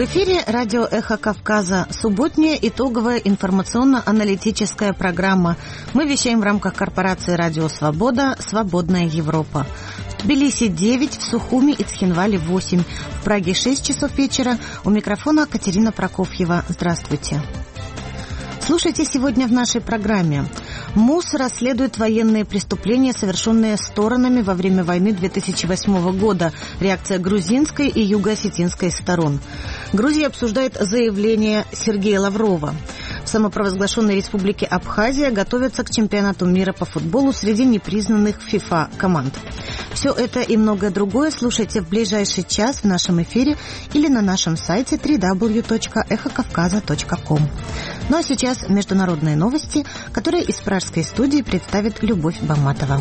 В эфире радио «Эхо Кавказа». Субботняя итоговая информационно-аналитическая программа. Мы вещаем в рамках корпорации «Радио Свобода. Свободная Европа». В Тбилиси 9, в Сухуми и Цхинвале 8, в Праге 6 часов вечера. У микрофона Катерина Прокофьева. Здравствуйте. Слушайте сегодня в нашей программе. МУС расследует военные преступления, совершенные сторонами во время войны 2008 года. Реакция грузинской и юго-осетинской сторон. Грузия обсуждает заявление Сергея Лаврова. В самопровозглашенной республике Абхазия готовятся к чемпионату мира по футболу среди непризнанных ФИФА команд. Все это и многое другое слушайте в ближайший час в нашем эфире или на нашем сайте www.эхокавказа.ком. Ну а сейчас международные новости, которые из пражской студии представит Любовь Баматова.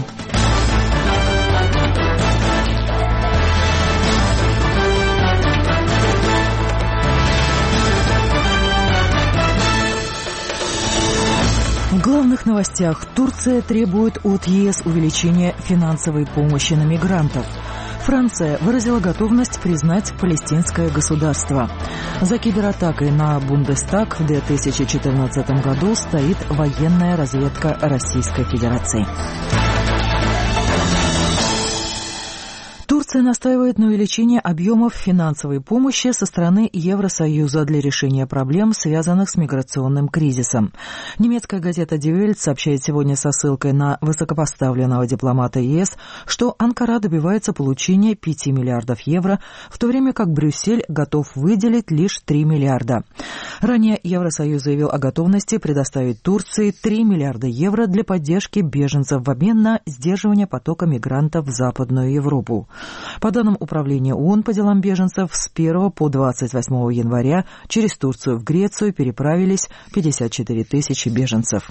В главных новостях. Турция требует от ЕС увеличения финансовой помощи на мигрантов. Франция выразила готовность признать палестинское государство. За кибератакой на Бундестаг в 2014 году стоит военная разведка Российской Федерации. Турция настаивает на увеличении объемов финансовой помощи со стороны Евросоюза для решения проблем, связанных с миграционным кризисом. Немецкая газета Die Welt сообщает сегодня со ссылкой на высокопоставленного дипломата ЕС, что Анкара добивается получения 5 миллиардов евро, в то время как Брюссель готов выделить лишь 3 миллиарда. Ранее Евросоюз заявил о готовности предоставить Турции 3 миллиарда евро для поддержки беженцев в обмен на сдерживание потока мигрантов в Западную Европу. По данным Управления ООН по делам беженцев, с 1 по 28 января через Турцию в Грецию переправились 54 тысячи беженцев.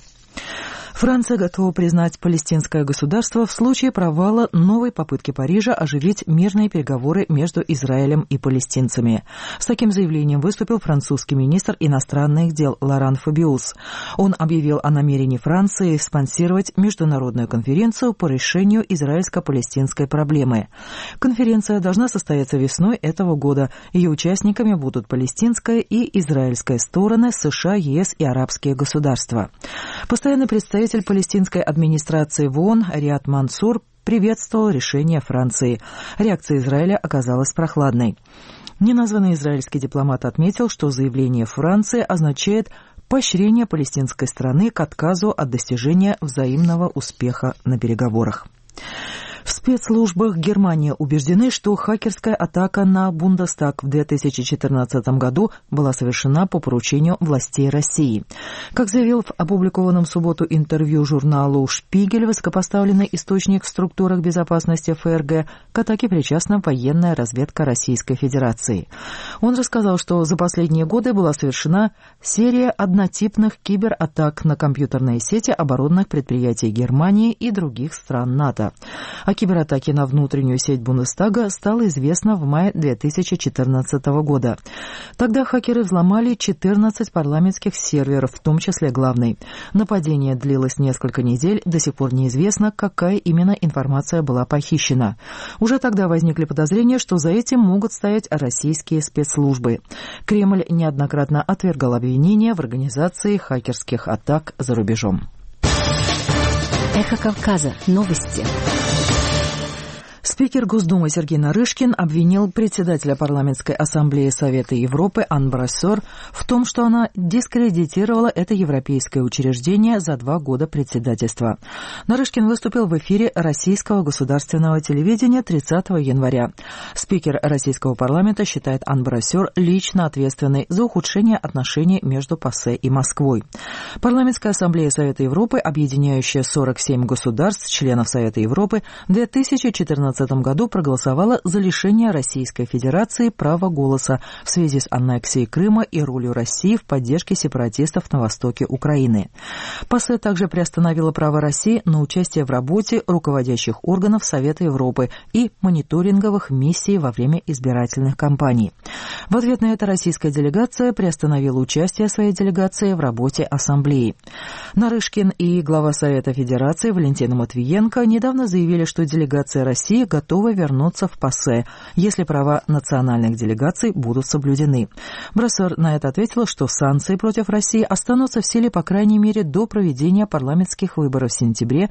Франция готова признать палестинское государство в случае провала новой попытки Парижа оживить мирные переговоры между Израилем и палестинцами. С таким заявлением выступил французский министр иностранных дел Лоран Фабиус. Он объявил о намерении Франции спонсировать международную конференцию по решению израильско-палестинской проблемы. Конференция должна состояться весной этого года. Ее участниками будут палестинская и израильская стороны, США, ЕС и арабские государства. Постоянный представитель палестинской администрации в ООН Риад Мансур приветствовал решение Франции. Реакция Израиля оказалась прохладной. Неназванный израильский дипломат отметил, что заявление Франции означает поощрение палестинской стороны к отказу от достижения взаимного успеха на переговорах. В спецслужбах Германии убеждены, что хакерская атака на Бундестаг в 2014 году была совершена по поручению властей России. Как заявил в опубликованном в субботу интервью журналу «Шпигель» высокопоставленный источник в структурах безопасности ФРГ, к атаке причастна военная разведка Российской Федерации. Он рассказал, что за последние годы была совершена серия однотипных кибератак на компьютерные сети оборонных предприятий Германии и других стран НАТО. О кибератаке на внутреннюю сеть Бундестага стало известно в мае 2014 года. Тогда хакеры взломали 14 парламентских серверов, в том числе главный. Нападение длилось несколько недель, до сих пор неизвестно, какая именно информация была похищена. Уже тогда возникли подозрения, что за этим могут стоять российские спецслужбы. Кремль неоднократно отвергал обвинения в организации хакерских атак за рубежом. Эхо Кавказа. Новости. Спикер Госдумы Сергей Нарышкин обвинил председателя парламентской ассамблеи Совета Европы Ан Брассор в том, что она дискредитировала это европейское учреждение за 2 года председательства. Нарышкин выступил в эфире российского государственного телевидения 30 января. Спикер российского парламента считает Ан Брассор лично ответственной за ухудшение отношений между ПАСЕ и Москвой. Парламентская ассамблея Совета Европы, объединяющая 47 государств, членов Совета Европы, в 2014 году проголосовала за лишение Российской Федерации права голоса в связи с аннексией Крыма и ролью России в поддержке сепаратистов на востоке Украины. ПАСЕ также приостановила право России на участие в работе руководящих органов Совета Европы и мониторинговых миссий во время избирательных кампаний. В ответ на это российская делегация приостановила участие своей делегации в работе Ассамблеи. Нарышкин и глава Совета Федерации Валентина Матвиенко недавно заявили, что делегация России к готовы вернуться в ПАСЕ, если права национальных делегаций будут соблюдены. Брассер на это ответила, что санкции против России останутся в силе по крайней мере до проведения парламентских выборов в сентябре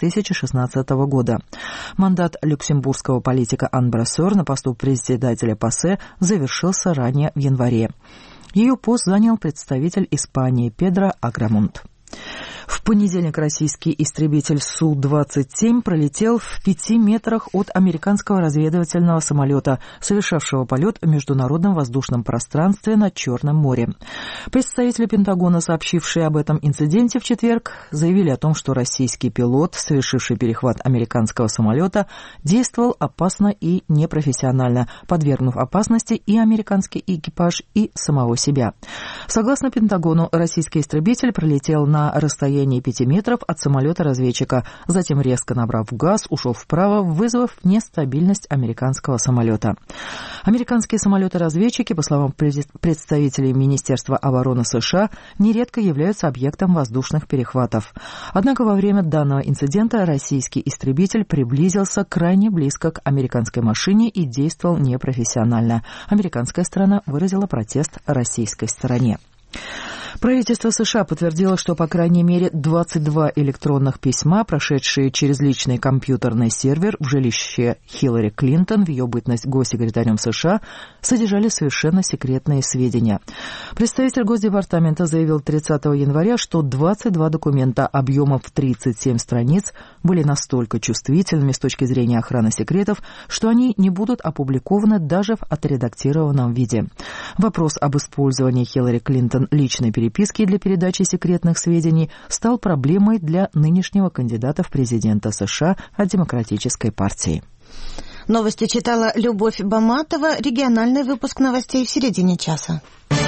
2016 года. Мандат люксембургского политика Ан Брассер на посту председателя ПАСЕ завершился ранее в январе. Ее пост занял представитель Испании Педро Аграмонт. В понедельник российский истребитель Су-27 пролетел в 5 метрах от американского разведывательного самолета, совершавшего полет в международном воздушном пространстве над Черным морем. Представители Пентагона, сообщившие об этом инциденте в четверг, заявили о том, что российский пилот, совершивший перехват американского самолета, действовал опасно и непрофессионально, подвергнув опасности и американский экипаж, и самого себя. Согласно Пентагону, российский истребитель пролетел на расстоянии 5 метров от самолета-разведчика, затем, резко набрав газ, ушел вправо, вызвав нестабильность американского самолета. Американские самолеты-разведчики, по словам представителей Министерства обороны США, нередко являются объектом воздушных перехватов. Однако во время данного инцидента российский истребитель приблизился крайне близко к американской машине и действовал непрофессионально. Американская сторона выразила протест российской стороне. Правительство США подтвердило, что по крайней мере 22 электронных письма, прошедшие через личный компьютерный сервер в жилище Хиллари Клинтон в ее бытность госсекретарем США, содержали совершенно секретные сведения. Представитель Госдепартамента заявил 30 января, что 22 документа объемом в 37 страниц были настолько чувствительными с точки зрения охраны секретов, что они не будут опубликованы даже в отредактированном виде. Вопрос об использовании Хиллари Клинтон личной переписки для передачи секретных сведений стал проблемой для нынешнего кандидата в президента США от Демократической партии. Новости читала Любовь Баматова. Региональный выпуск новостей в середине часа.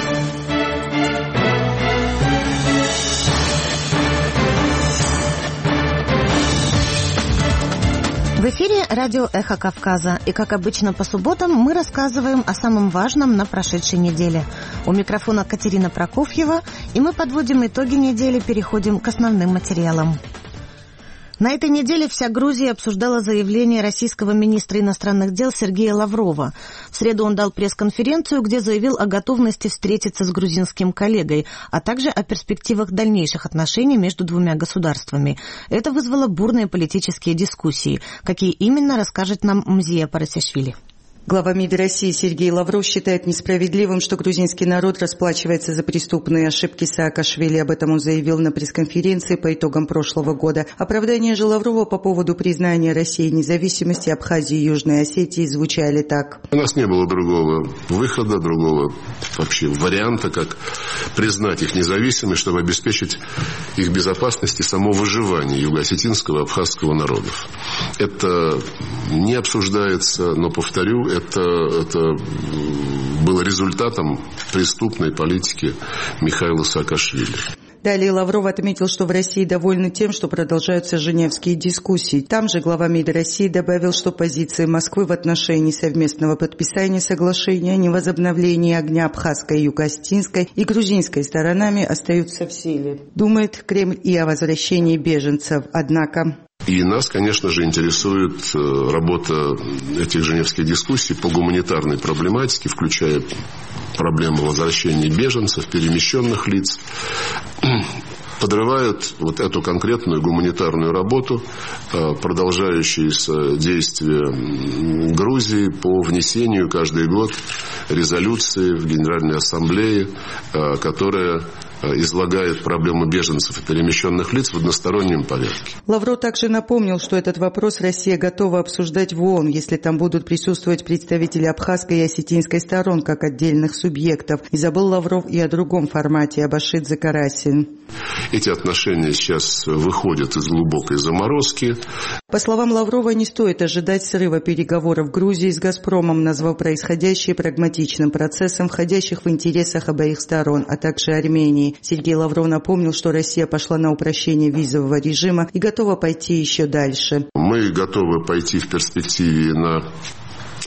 В эфире радио «Эхо Кавказа». И, как обычно, по субботам мы рассказываем о самом важном на прошедшей неделе. У микрофона Катерина Прокофьева, и мы подводим итоги недели, переходим к основным материалам. На этой неделе вся Грузия обсуждала заявление российского министра иностранных дел Сергея Лаврова. В среду он дал пресс-конференцию, где заявил о готовности встретиться с грузинским коллегой, а также о перспективах дальнейших отношений между двумя государствами. Это вызвало бурные политические дискуссии. Какие именно, расскажет нам Мзия Парасишвили. Глава МИД России Сергей Лавров считает несправедливым, что грузинский народ расплачивается за преступные ошибки Саакашвили. Об этом он заявил на пресс-конференции по итогам прошлого года. Оправдания же Лаврова по поводу признания России независимости Абхазии и Южной Осетии звучали так. У нас не было другого выхода, другого вообще варианта, как признать их независимость, чтобы обеспечить их безопасность и само выживание юго-осетинского и абхазского народов. Это не обсуждается, но, повторю, это было результатом преступной политики Михаила Саакашвили. Далее Лавров отметил, что в России довольны тем, что продолжаются женевские дискуссии. Там же глава МИД России добавил, что позиции Москвы в отношении совместного подписания соглашения о невозобновлении огня абхазской, юго-осетинской и грузинской сторонами остаются в силе. Думает Кремль и о возвращении беженцев. Однако... И нас, конечно же, интересует работа этих женевских дискуссий по гуманитарной проблематике, включая проблему возвращения беженцев, перемещенных лиц. Подрывают вот эту конкретную гуманитарную работу, продолжающиеся действия Грузии по внесению каждый год резолюции в Генеральной Ассамблее, которая излагает проблему беженцев и перемещенных лиц в одностороннем порядке. Лавров также напомнил, что этот вопрос Россия готова обсуждать в ООН, если там будут присутствовать представители абхазской и осетинской сторон как отдельных субъектов. И забыл Лавров и о другом формате, об Ашидзе Карасин. Эти отношения сейчас выходят из глубокой заморозки. По словам Лаврова, не стоит ожидать срыва переговоров Грузии с «Газпромом», назвав происходящее прагматичным процессом, входящих в интересах обеих сторон, а также Армении. Сергей Лавров напомнил, что Россия пошла на упрощение визового режима и готова пойти еще дальше. Мы готовы пойти в перспективе на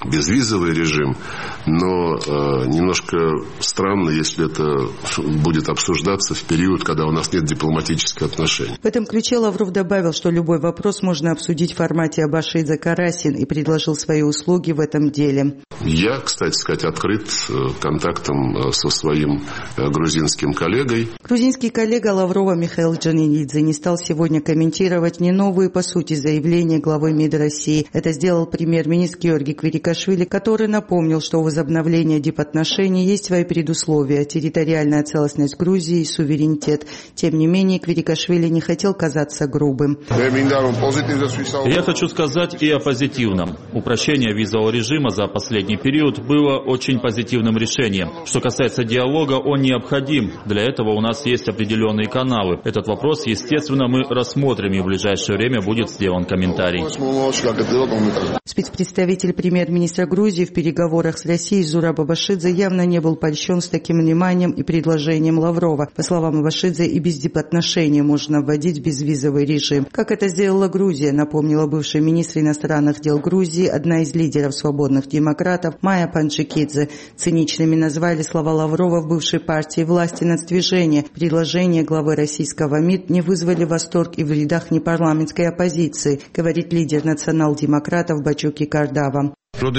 безвизовый режим, но немножко странно, если это будет обсуждаться в период, когда у нас нет дипломатических отношений. В этом ключе Лавров добавил, что любой вопрос можно обсудить в формате Абашидзе-Карасин и предложил свои услуги в этом деле. Я, кстати сказать, открыт контактом со своим грузинским коллегой. Грузинский коллега Лаврова Михаил Джанинидзе не стал сегодня комментировать не новые, по сути, заявления главы МИД России. Это сделал премьер-министр Георгий Квирикашвили, который напомнил, что у возобновления дипотношений есть свои предусловия – территориальная целостность Грузии и суверенитет. Тем не менее, Квирикашвили не хотел казаться грубым. Я хочу сказать и о позитивном. Упрощение визового режима за последний период было очень позитивным решением. Что касается диалога, он необходим. Для этого у нас есть определенные каналы. Этот вопрос, естественно, мы рассмотрим, и в ближайшее время будет сделан комментарий. Спецпредставитель премьер-министра Грузии в переговорах с Россией Зураб Абашидзе явно не был польщен с таким вниманием и предложением Лаврова. По словам Абашидзе, и без дипотношений можно вводить безвизовый режим. Как это сделала Грузия, напомнила бывший министр иностранных дел Грузии, одна из лидеров свободных демократов Майя Панджикидзе. Циничными назвали слова Лаврова в бывшей партии власти «Нацдвижение». Предложения главы российского МИД не вызвали восторг и в рядах непарламентской оппозиции, говорит лидер национал-демократов Бачуки Кардава.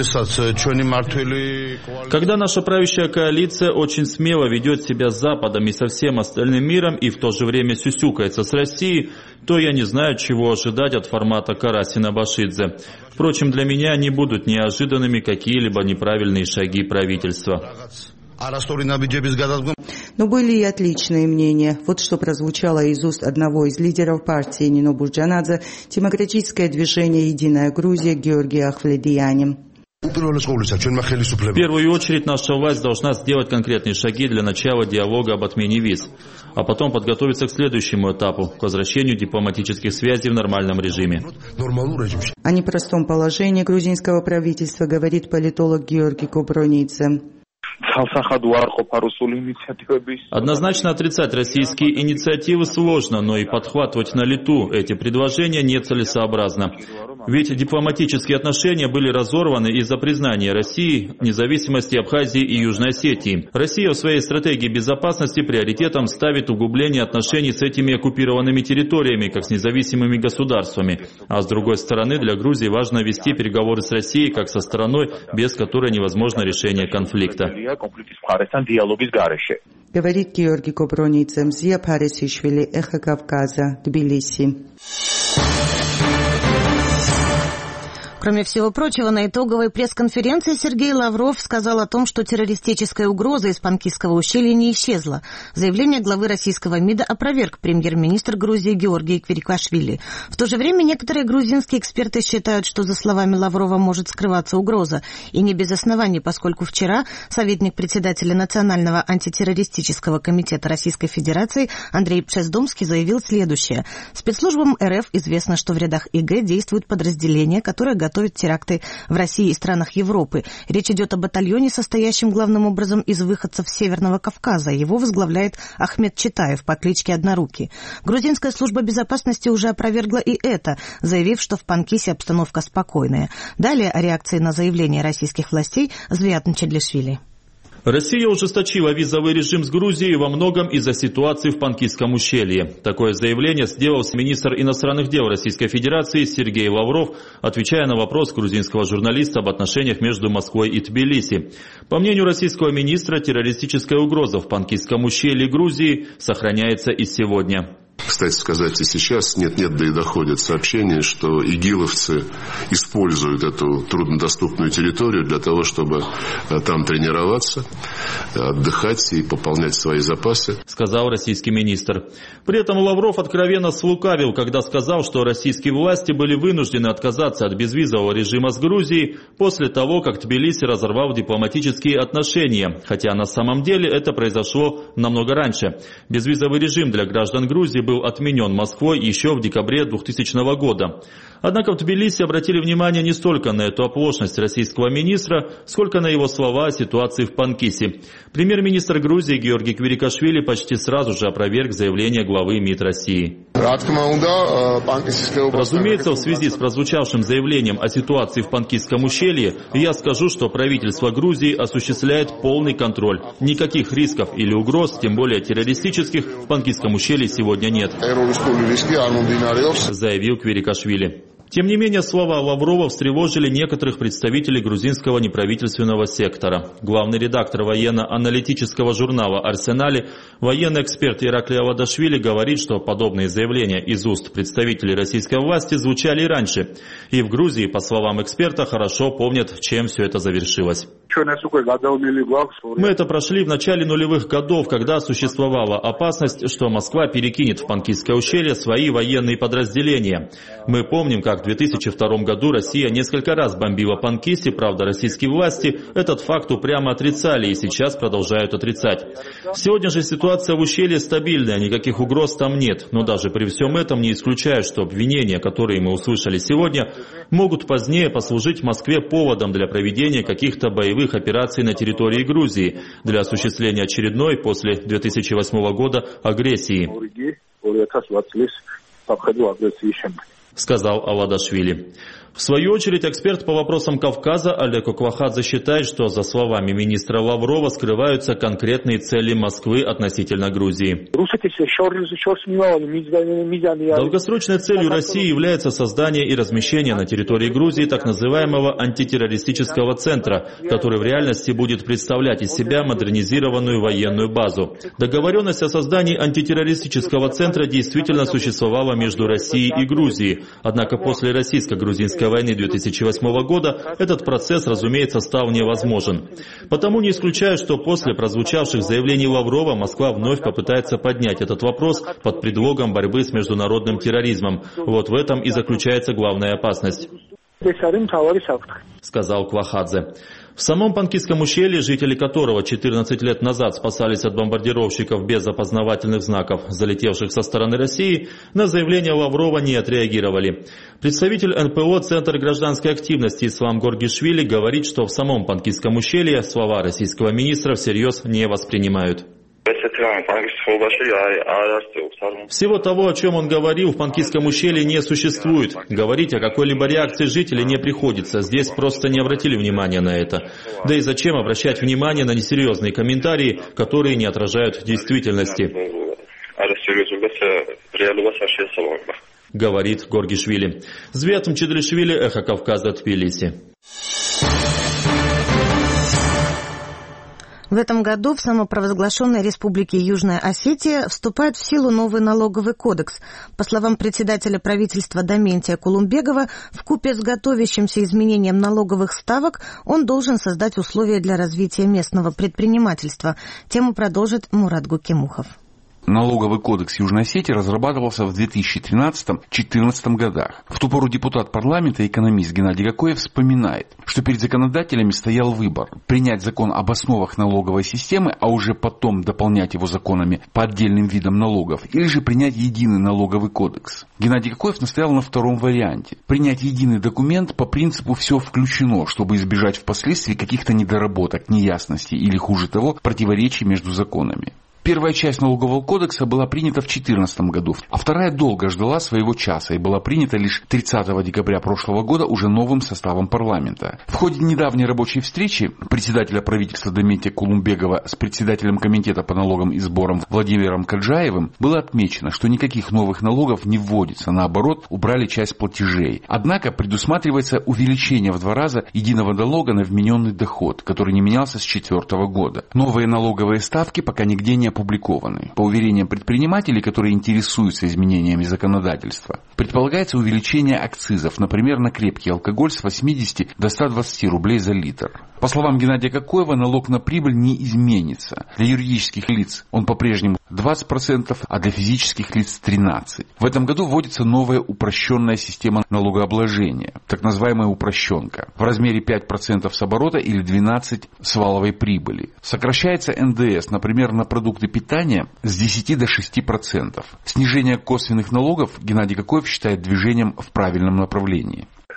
Когда наша правящая коалиция очень смело ведет себя с Западом и со всем остальным миром и в то же время сюсюкается с Россией, то я не знаю, чего ожидать от формата Карасина-Башидзе. Впрочем, для меня не будут неожиданными какие-либо неправильные шаги правительства. Но были и отличные мнения. Вот что прозвучало из уст одного из лидеров партии Нино Бурджанадзе, демократическое движение «Единая Грузия» Георгия Ахвледияни. В первую очередь наша власть должна сделать конкретные шаги для начала диалога об отмене виз, а потом подготовиться к следующему этапу, к возвращению дипломатических связей в нормальном режиме. О непростом положении грузинского правительства говорит политолог Георгий Кобронидзе. Однозначно отрицать российские инициативы сложно, но и подхватывать на лету эти предложения нецелесообразно. Ведь дипломатические отношения были разорваны из-за признания России независимости Абхазии и Южной Осетии. Россия в своей стратегии безопасности приоритетом ставит углубление отношений с этими оккупированными территориями, как с независимыми государствами. А с другой стороны, для Грузии важно вести переговоры с Россией, как со стороной, без которой невозможно решение конфликта. Говорит Георгий Кобронидзе, Зия Парисишвили, Эхо Кавказа, Тбилиси. Кроме всего прочего, на итоговой пресс-конференции Сергей Лавров сказал о том, что террористическая угроза из Панкисского ущелья не исчезла. Заявление главы российского МИДа опроверг премьер-министр Грузии Георгий Квирикашвили. В то же время некоторые грузинские эксперты считают, что за словами Лаврова может скрываться угроза. И не без оснований, поскольку вчера советник председателя Национального антитеррористического комитета Российской Федерации Андрей Пшездомский заявил следующее. Спецслужбам РФ известно, что в рядах ИГ действуют подразделения, которые готовят теракты в России и странах Европы. Речь идет о батальоне, состоящем главным образом из выходцев Северного Кавказа. Его возглавляет Ахмед Читаев по кличке Однорукий. Грузинская служба безопасности уже опровергла и это, заявив, что в Панкисе обстановка спокойная. Далее о реакции на заявление российских властей Звиат Нчедлишвили. Россия ужесточила визовый режим с Грузией во многом из-за ситуации в Панкисском ущелье. Такое заявление сделал министр иностранных дел Российской Федерации Сергей Лавров, отвечая на вопрос грузинского журналиста об отношениях между Москвой и Тбилиси. По мнению российского министра, террористическая угроза в Панкисском ущелье Грузии сохраняется и сегодня. Кстати сказать, и сейчас нет-нет, да и доходят сообщения, что игиловцы используют эту труднодоступную территорию для того, чтобы там тренироваться, отдыхать и пополнять свои запасы, сказал российский министр. При этом Лавров откровенно слукавил, когда сказал, что российские власти были вынуждены отказаться от безвизового режима с Грузией после того, как Тбилиси разорвал дипломатические отношения, хотя на самом деле это произошло намного раньше. Безвизовый режим для граждан Грузии был отменен Москвой еще в декабре 2000 года. Однако в Тбилиси обратили внимание не столько на эту оплошность российского министра, сколько на его слова о ситуации в Панкисе. Премьер-министр Грузии Георгий Квирикашвили почти сразу же опроверг заявление главы МИД России. Разумеется, в связи с прозвучавшим заявлением о ситуации в Панкистском ущелье, я скажу, что правительство Грузии осуществляет полный контроль. Никаких рисков или угроз, тем более террористических, в Панкистском ущелье сегодня нет, заявил Квирикашвили. Тем не менее, слова Лаврова встревожили некоторых представителей грузинского неправительственного сектора. Главный редактор военно-аналитического журнала «Арсенали», военный эксперт Ираклий Авадашвили говорит, что подобные заявления из уст представителей российской власти звучали и раньше. И в Грузии, по словам эксперта, хорошо помнят, чем все это завершилось. Мы это прошли в начале нулевых годов, когда существовала опасность, что Москва перекинет в Панкистское ущелье свои военные подразделения. Мы помним, как в 2002 году Россия несколько раз бомбила Панкисти, правда, российские власти этот факт упрямо отрицали и сейчас продолжают отрицать. Сегодня же ситуация в ущелье стабильная, никаких угроз там нет, но даже при всем этом не исключаю, что обвинения, которые мы услышали сегодня, могут позднее послужить Москве поводом для проведения каких-то боевых операций на территории Грузии для осуществления очередной после 2008 года агрессии, сказал Авадашвили. В свою очередь, эксперт по вопросам Кавказа Олег Оквахадзе считает, что за словами министра Лаврова скрываются конкретные цели Москвы относительно Грузии. Долгосрочной целью России является создание и размещение на территории Грузии так называемого антитеррористического центра, который в реальности будет представлять из себя модернизированную военную базу. Договоренность о создании антитеррористического центра действительно существовала между Россией и Грузией, однако после российско-грузинской войны 2008 года этот процесс, разумеется, стал невозможен. Потому не исключаю, что после прозвучавших заявлений Лаврова Москва вновь попытается поднять этот вопрос под предлогом борьбы с международным терроризмом. Вот в этом и заключается главная опасность, сказал Квахадзе. В самом Панкистском ущелье, жители которого 14 лет назад спасались от бомбардировщиков без опознавательных знаков, залетевших со стороны России, на заявление Лаврова не отреагировали. Представитель НПО «Центр гражданской активности» Ислам Горгишвили говорит, что в самом Панкистском ущелье слова российского министра всерьез не воспринимают. Всего того, о чем он говорил, в Панкистском ущелье не существует. Говорить о какой-либо реакции жителей не приходится. Здесь просто не обратили внимания на это. Да и зачем обращать внимание на несерьезные комментарии, которые не отражают действительности, говорит Горгишвили. Звет Мчедришвили, Эхо Кавказа, Тбилиси. В этом году в самопровозглашенной республике Южная Осетия вступает в силу новый налоговый кодекс. По словам председателя правительства Даментия Кулумбегова, вкупе с готовящимся изменением налоговых ставок он должен создать условия для развития местного предпринимательства. Тему продолжит Мурат Гукимухов. Налоговый кодекс Южной Осетии разрабатывался в 2013-2014 годах. В ту пору депутат парламента и экономист Геннадий Кокоев вспоминает, что перед законодателями стоял выбор – принять закон об основах налоговой системы, а уже потом дополнять его законами по отдельным видам налогов, или же принять единый налоговый кодекс. Геннадий Кокоев настоял на втором варианте – принять единый документ по принципу «все включено», чтобы избежать впоследствии каких-то недоработок, неясностей или, хуже того, противоречий между законами. Первая часть налогового кодекса была принята в 2014 году, а вторая долго ждала своего часа и была принята лишь 30 декабря прошлого года уже новым составом парламента. В ходе недавней рабочей встречи председателя правительства Даментия Кулумбегова с председателем комитета по налогам и сборам Владимиром Каджаевым было отмечено, что никаких новых налогов не вводится, наоборот, убрали часть платежей. Однако предусматривается увеличение в 2 раза единого налога на вмененный доход, который не менялся с 2004 года. Новые налоговые ставки пока нигде не опубликованы. По уверениям предпринимателей, которые интересуются изменениями законодательства, предполагается увеличение акцизов, например, на крепкий алкоголь с 80 до 120 рублей за литр. По словам Геннадия Кокоева, налог на прибыль не изменится. Для юридических лиц он по-прежнему 20%, а для физических лиц 13%. В этом году вводится новая упрощенная система налогообложения, так называемая упрощенка, в размере 5% с оборота или 12% с валовой прибыли. Сокращается НДС, например, на продукты питания с 10 до 6%. Снижение косвенных налогов Геннадий Кокоев считает движением в правильном направлении.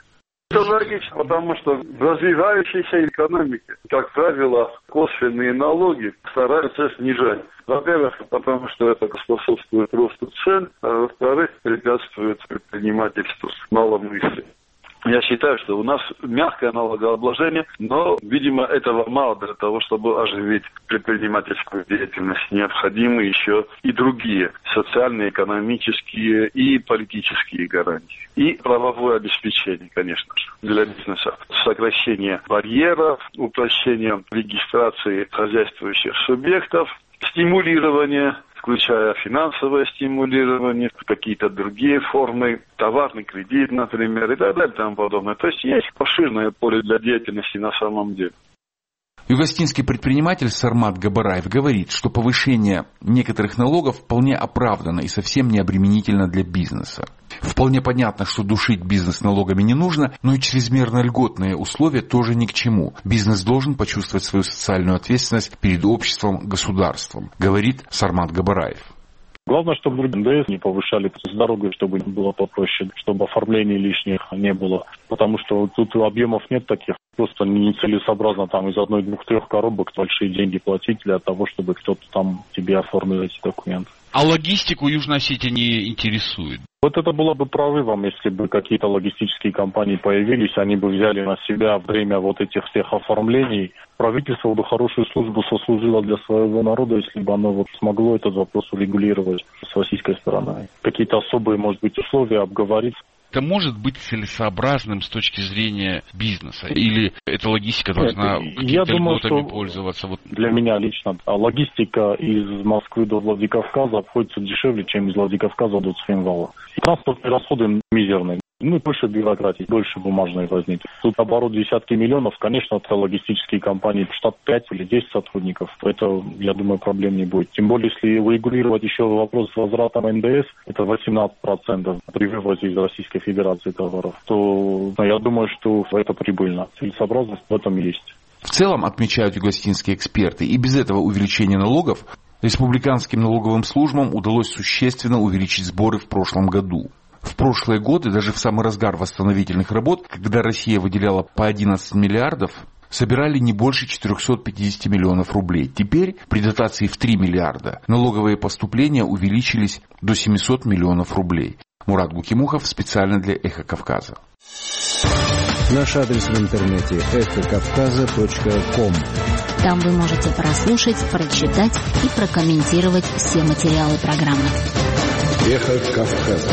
Это логично, потому что в развивающейся экономике, как правило, косвенные налоги стараются снижать. Во-первых, потому что это способствует росту цен, а во-вторых, препятствует предпринимательству малому и среднему. Я считаю, что у нас мягкое налогообложение, но, видимо, этого мало для того, чтобы оживить предпринимательскую деятельность. Необходимы еще и другие социальные, экономические и политические гарантии. И правовое обеспечение, конечно же, для бизнеса. Сокращение барьеров, упрощение регистрации хозяйствующих субъектов, стимулирование, включая финансовое стимулирование, какие-то другие формы, товарный кредит, например, и так далее, и тому подобное. То есть есть обширное поле для деятельности на самом деле. Югостинский предприниматель Сармат Габараев говорит, что повышение некоторых налогов вполне оправдано и совсем не обременительно для бизнеса. Вполне понятно, что душить бизнес налогами не нужно, но и чрезмерно льготные условия тоже ни к чему. Бизнес должен почувствовать свою социальную ответственность перед обществом, государством, говорит Сармат Габараев. Главное, чтобы НДС не повышали с дорогой, чтобы было попроще, чтобы оформлений лишних не было. Потому что тут объемов нет таких. Просто нецелесообразно там из 1, 2, 3 коробок большие деньги платить для того, чтобы кто-то там тебе оформил эти документы. А логистику Южной Осетии не интересует? Вот это было бы прорывом, если бы какие-то логистические компании появились, они бы взяли на себя время вот этих всех оформлений. Правительство бы хорошую службу сослужило для своего народа, если бы оно вот смогло этот вопрос урегулировать с российской стороны. Какие-то особые, может быть, условия обговорить. Это может быть целесообразным с точки зрения бизнеса? Или эта логистика должна какими-то льготами пользоваться? Вот. Для меня лично логистика из Москвы до Владикавказа обходится дешевле, чем из Владикавказа до Цхинвала. Транспортные расходы мизерные. Ну, больше бюрократии, больше бумажной возникнет. Тут оборот десятки миллионов, конечно, это логистические компании, штат 5 или 10 сотрудников. Это, я думаю, проблем не будет. Тем более, если урегулировать еще вопрос с возвратом НДС, это 18% при вывозе из Российской Федерации товаров, то я думаю, что это прибыльно. Целесообразность в этом есть. В целом, отмечают югостинские эксперты, и без этого увеличения налогов республиканским налоговым службам удалось существенно увеличить сборы в прошлом году. В прошлые годы, даже в самый разгар восстановительных работ, когда Россия выделяла по 11 миллиардов, собирали не больше 450 миллионов рублей. Теперь, при дотации в 3 миллиарда, налоговые поступления увеличились до 700 миллионов рублей. Мурат Гукимухов специально для «Эхо Кавказа». Наш адрес в интернете эхокавказа.ком. Там вы можете прослушать, прочитать и прокомментировать все материалы программы. Эхо Кавказа.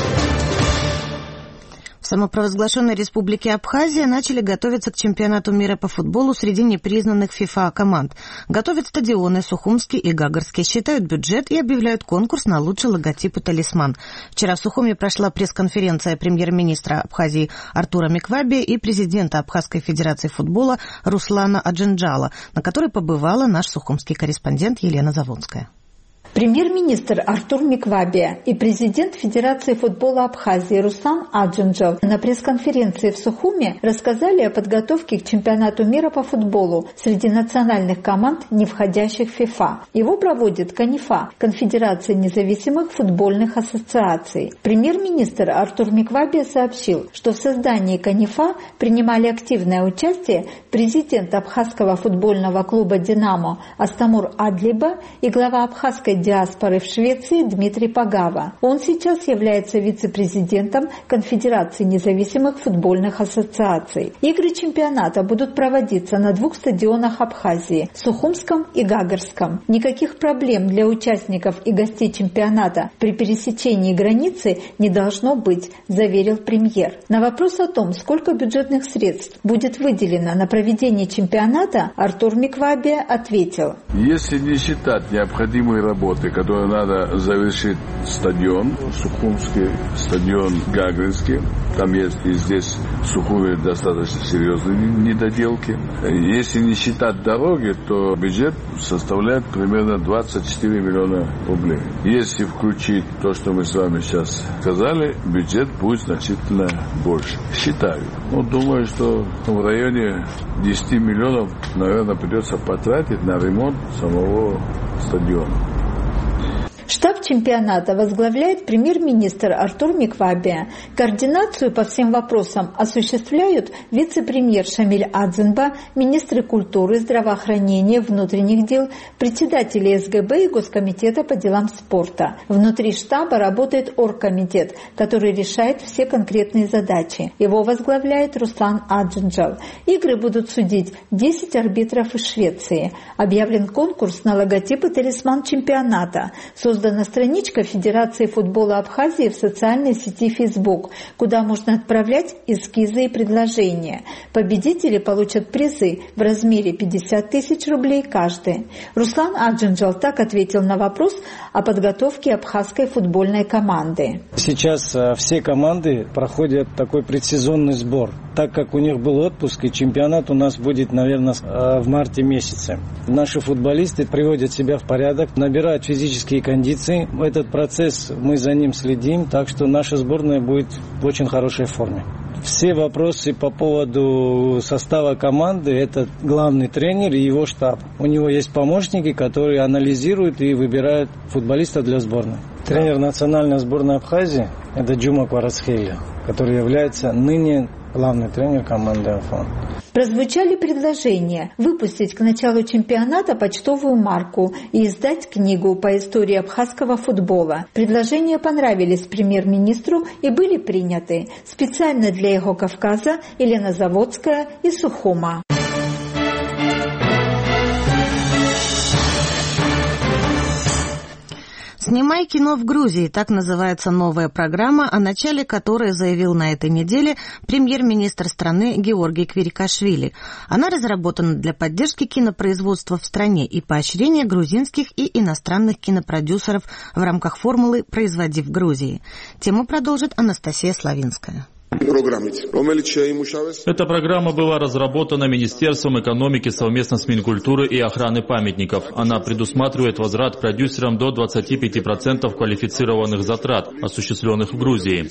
В самопровозглашенной республике Абхазия начали готовиться к чемпионату мира по футболу среди непризнанных ФИФА команд. Готовят стадионы Сухумский и Гагарский, считают бюджет и объявляют конкурс на лучший логотип и талисман. Вчера в Сухуме прошла пресс-конференция премьер-министра Абхазии Артура Микваби и президента Абхазской федерации футбола Руслана Аджинджала, на которой побывала наш сухумский корреспондент Елена Заводская. Премьер-министр Артур Микваби и президент Федерации футбола Абхазии Руслан Аджинджал на пресс-конференции в Сухуме рассказали о подготовке к чемпионату мира по футболу среди национальных команд, не входящих в ФИФА. Его проводит КАНИФА – Конфедерация независимых футбольных ассоциаций. Премьер-министр Артур Микваби сообщил, что в создании КАНИФА принимали активное участие президент Абхазского футбольного клуба «Динамо» Астамур Адлиба и глава абхазской диаспоры в Швеции Дмитрий Пагава. Он сейчас является вице-президентом Конфедерации независимых футбольных ассоциаций. Игры чемпионата будут проводиться на 2 стадионах Абхазии – Сухумском и Гагарском. Никаких проблем для участников и гостей чемпионата при пересечении границы не должно быть, заверил премьер. На вопрос о том, сколько бюджетных средств будет выделено на проведение чемпионата, Артур Микваби ответил: если не считать необходимые работы, которые надо завершить стадион, Сухумский, стадион Гагаринский, там есть и здесь в Сухуме достаточно серьезные недоделки. Если не считать дороги, то бюджет составляет примерно 24 миллиона рублей. Если включить то, что мы с вами сейчас сказали, бюджет будет значительно больше. Считаю. Думаю, что в районе 10 миллионов, наверное, придется потратить на ремонт самого стадиона. Штаб чемпионата возглавляет премьер-министр Артур Миквабе. Координацию по всем вопросам осуществляют вице-премьер Шамиль Адзенба, министры культуры, здравоохранения, внутренних дел, председатели СГБ и Госкомитета по делам спорта. Внутри штаба работает оргкомитет, который решает все конкретные задачи. Его возглавляет Руслан Аджунджал. Игры будут судить 10 арбитров из Швеции. Объявлен конкурс на логотип и талисман чемпионата. Создана страничка Федерации футбола Абхазии в социальной сети Facebook, куда можно отправлять эскизы и предложения. Победители получат призы в размере 50 тысяч рублей каждый. Руслан Аджунджал так ответил на вопрос о подготовке абхазской футбольной команды. Сейчас все команды проходят такой предсезонный сбор, так как у них был отпуск, и чемпионат у нас будет, наверное, в марте месяце. Наши футболисты приводят себя в порядок, набирают физические кондиции. Этот процесс, мы за ним следим, так что наша сборная будет в очень хорошей форме. Все вопросы по поводу состава команды – это главный тренер и его штаб. У него есть помощники, которые анализируют и выбирают футболистов для сборной. Тренер национальной сборной Абхазии – это Джума Кварацхелия, который является ныне главный тренер команды Афон. Прозвучали предложения выпустить к началу чемпионата почтовую марку и издать книгу по истории абхазского футбола. Предложения понравились премьер-министру и были приняты. Специально для его Кавказа Елена Заводская из Сухума. «Снимай кино в Грузии» – так называется новая программа, о начале которой заявил на этой неделе премьер-министр страны Георгий Квирикашвили. Она разработана для поддержки кинопроизводства в стране и поощрения грузинских и иностранных кинопродюсеров в рамках формулы «Производи в Грузии». Тему продолжит Анастасия Славинская. Эта программа была разработана Министерством экономики совместно с Минкультуры и охраны памятников. Она предусматривает возврат продюсерам до 25% квалифицированных затрат, осуществленных в Грузии.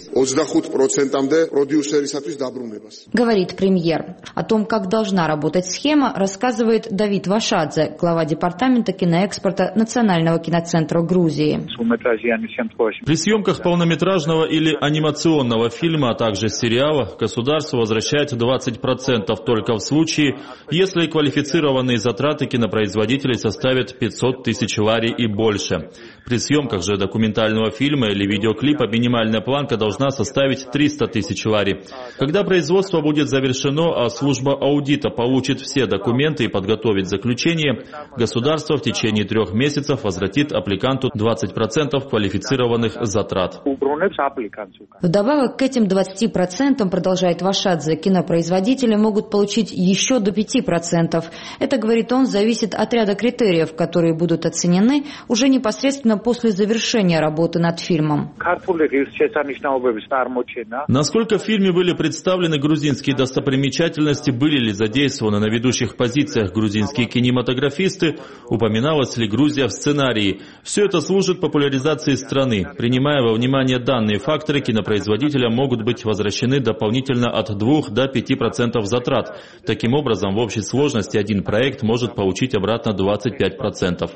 Говорит премьер. О том, как должна работать схема, рассказывает Давид Вашадзе, глава департамента киноэкспорта Национального киноцентра Грузии. При съемках полнометражного или анимационного фильма, а также сериала, государство возвращает 20% только в случае, если квалифицированные затраты кинопроизводителей составят 500 тысяч лари и больше. При съемках же документального фильма или видеоклипа минимальная планка должна составить 300 тысяч лари. Когда производство будет завершено, а служба аудита получит все документы и подготовит заключение, государство в течение 3 месяцев возвратит аппликанту 20% квалифицированных затрат. Вдобавок к этим 20%, продолжает Вашадзе, кинопроизводители могут получить еще до 5%. Это, говорит он, зависит от ряда критериев, которые будут оценены уже непосредственно после завершения работы над фильмом. Насколько в фильме были представлены грузинские достопримечательности, были ли задействованы на ведущих позициях грузинские кинематографисты, упоминалась ли Грузия в сценарии. Все это служит популяризации страны. Принимая во внимание данные факторы, кинопроизводителям могут быть возвращены дополнительно от 2 до 5% затрат. Таким образом, в общей сложности один проект может получить обратно 25%.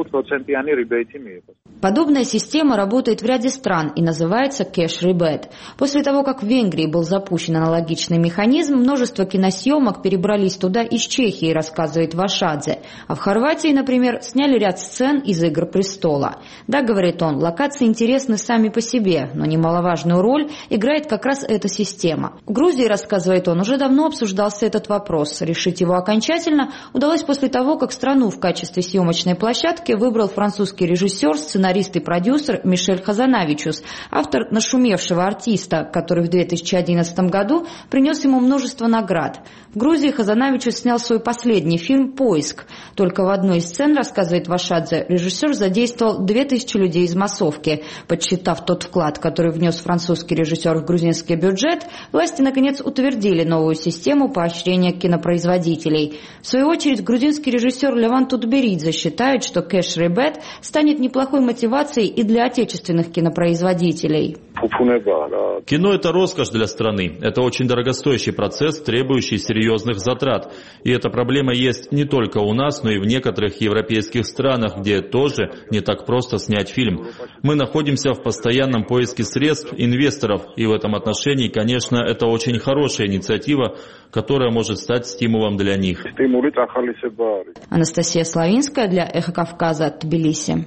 Подобная система работает в ряде стран и называется Cash Rebate. После того, как в Венгрии был запущен аналогичный механизм, множество киносъемок перебрались туда из Чехии, рассказывает Вашадзе. А в Хорватии, например, сняли ряд сцен из «Игр престола». Да, говорит он, локации интересны сами по себе, но немаловажную роль играет как раз эта система. В Грузии, рассказывает он, уже давно обсуждался этот вопрос. Решить его окончательно удалось после того, как страну в качестве съемочной площадки выбрал французский режиссер, сценарист и продюсер Мишель Хазанавичус, автор «Нашумевшего артиста», который в 2011 году принес ему множество наград. В Грузии Хазанавичус снял свой последний фильм «Поиск». Только в одной из сцен, рассказывает Вашадзе, режиссер задействовал 2000 людей из массовки, подсчитав тот вклад, который внес французский режиссер в грузинский бюджет. бюджет, власти наконец утвердили новую систему поощрения кинопроизводителей. В свою очередь, грузинский режиссер Леван Тутберидзе считает, что кэш-ребет станет неплохой мотивацией и для отечественных кинопроизводителей. Кино – это роскошь для страны. Это очень дорогостоящий процесс, требующий серьезных затрат. И эта проблема есть не только у нас, но и в некоторых европейских странах, где тоже не так просто снять фильм. Мы находимся в постоянном поиске средств, инвесторов, и в этом отношении, конечно, это очень хорошая инициатива, которая может стать стимулом для них. Анастасия Славинская для «Эхо Кавказа», Тбилиси.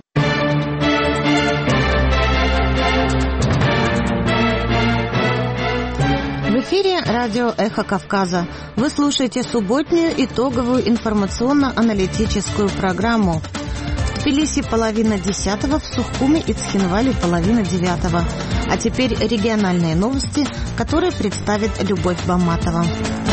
В эфире радио «Эхо Кавказа». Вы слушаете субботнюю итоговую информационно-аналитическую программу. В Тбилиси 9:30, в Сухуме и Цхинвале 8:30. А теперь региональные новости, которые представит Любовь Баматова.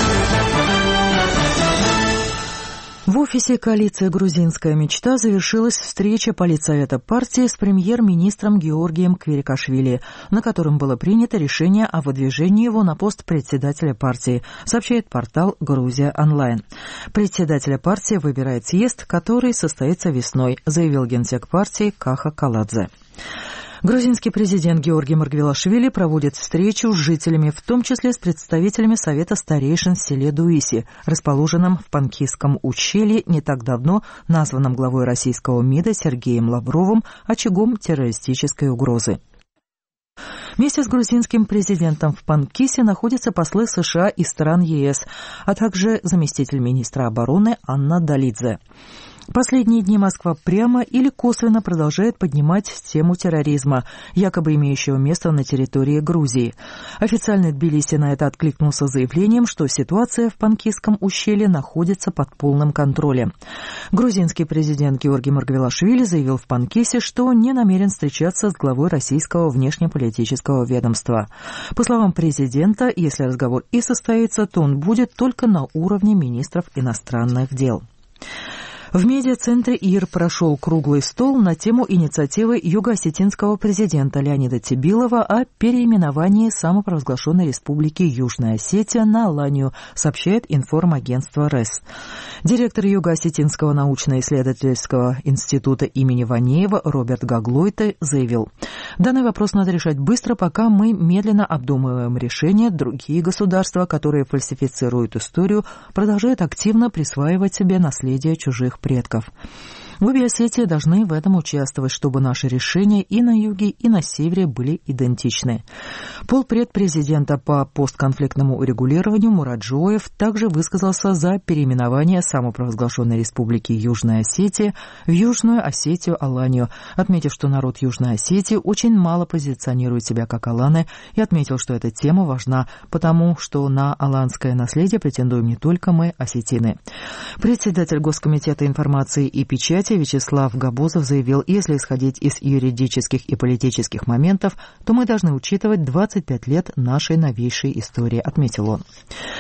В офисе коалиции «Грузинская мечта» завершилась встреча политсовета партии с премьер-министром Георгием Квирикашвили, на котором было принято решение о выдвижении его на пост председателя партии, сообщает портал «Грузия онлайн». Председателя партии выбирает съезд, который состоится весной, заявил генсек партии Каха Каладзе. Грузинский президент Георгий Маргвелашвили проводит встречу с жителями, в том числе с представителями Совета старейшин в селе Дуиси, расположенном в Панкисском ущелье, не так давно названном главой российского МИДа Сергеем Лавровым очагом террористической угрозы. Вместе с грузинским президентом в Панкисе находятся послы США и стран ЕС, а также заместитель министра обороны Анна Далидзе. Последние дни Москва прямо или косвенно продолжает поднимать тему терроризма, якобы имеющего место на территории Грузии. Официальный Тбилиси на это откликнулся заявлением, что ситуация в Панкисском ущелье находится под полным контролем. Грузинский президент Георгий Маргвелашвили заявил в Панкисе, что не намерен встречаться с главой российского внешнеполитического ведомства. По словам президента, если разговор и состоится, то он будет только на уровне министров иностранных дел. В медиацентре ИР прошел круглый стол на тему инициативы юго-осетинского президента Леонида Тебилова о переименовании самопровозглашенной республики Южная Осетия на Аланию, сообщает информагентство РЭС. Директор Юго-Осетинского научно-исследовательского института имени Ванеева Роберт Гаглойте заявил: «Данный вопрос надо решать быстро, пока мы медленно обдумываем решение. Другие государства, которые фальсифицируют историю, продолжают активно присваивать себе наследие чужих предков. Обе Осетии должны в этом участвовать, чтобы наши решения и на юге, и на севере были идентичны». Полпред президента по постконфликтному урегулированию Мурат Джоев также высказался за переименование самопровозглашенной республики Южная Осетия в Южную Осетию-Аланию, отметив, что народ Южной Осетии очень мало позиционирует себя как аланы, и отметил, что эта тема важна, потому что на аланское наследие претендуем не только мы, осетины. Председатель Госкомитета информации и печати Вячеслав Габозов заявил: если исходить из юридических и политических моментов, то мы должны учитывать 25 лет нашей новейшей истории, отметил он.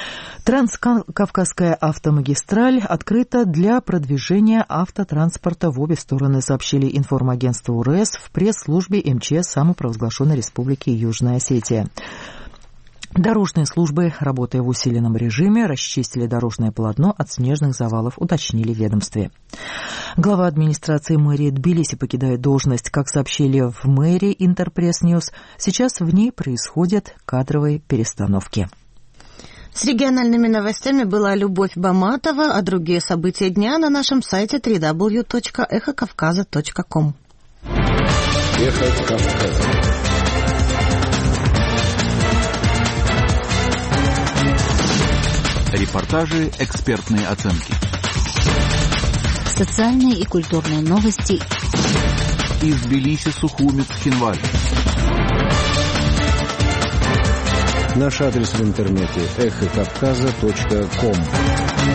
Транскавказская автомагистраль открыта для продвижения автотранспорта в обе стороны, сообщили информагентству РЭС в пресс-службе МЧС самопровозглашенной республики Южная Осетия. Дорожные службы, работая в усиленном режиме, расчистили дорожное полотно от снежных завалов, уточнили в ведомстве. Глава администрации мэрии Тбилиси покидает должность. Как сообщили в мэрии Интерпресс-Ньюс, сейчас в ней происходят кадровые перестановки. С региональными новостями была Любовь Баматова, а другие события дня на нашем сайте www.эхокавказа.ком. Эхо Кавказа. Репортажи, экспертные оценки. Социальные и культурные новости из Тбилиси, Сухуми, Цхинвали. Наш адрес в интернете эхокавказа.ком.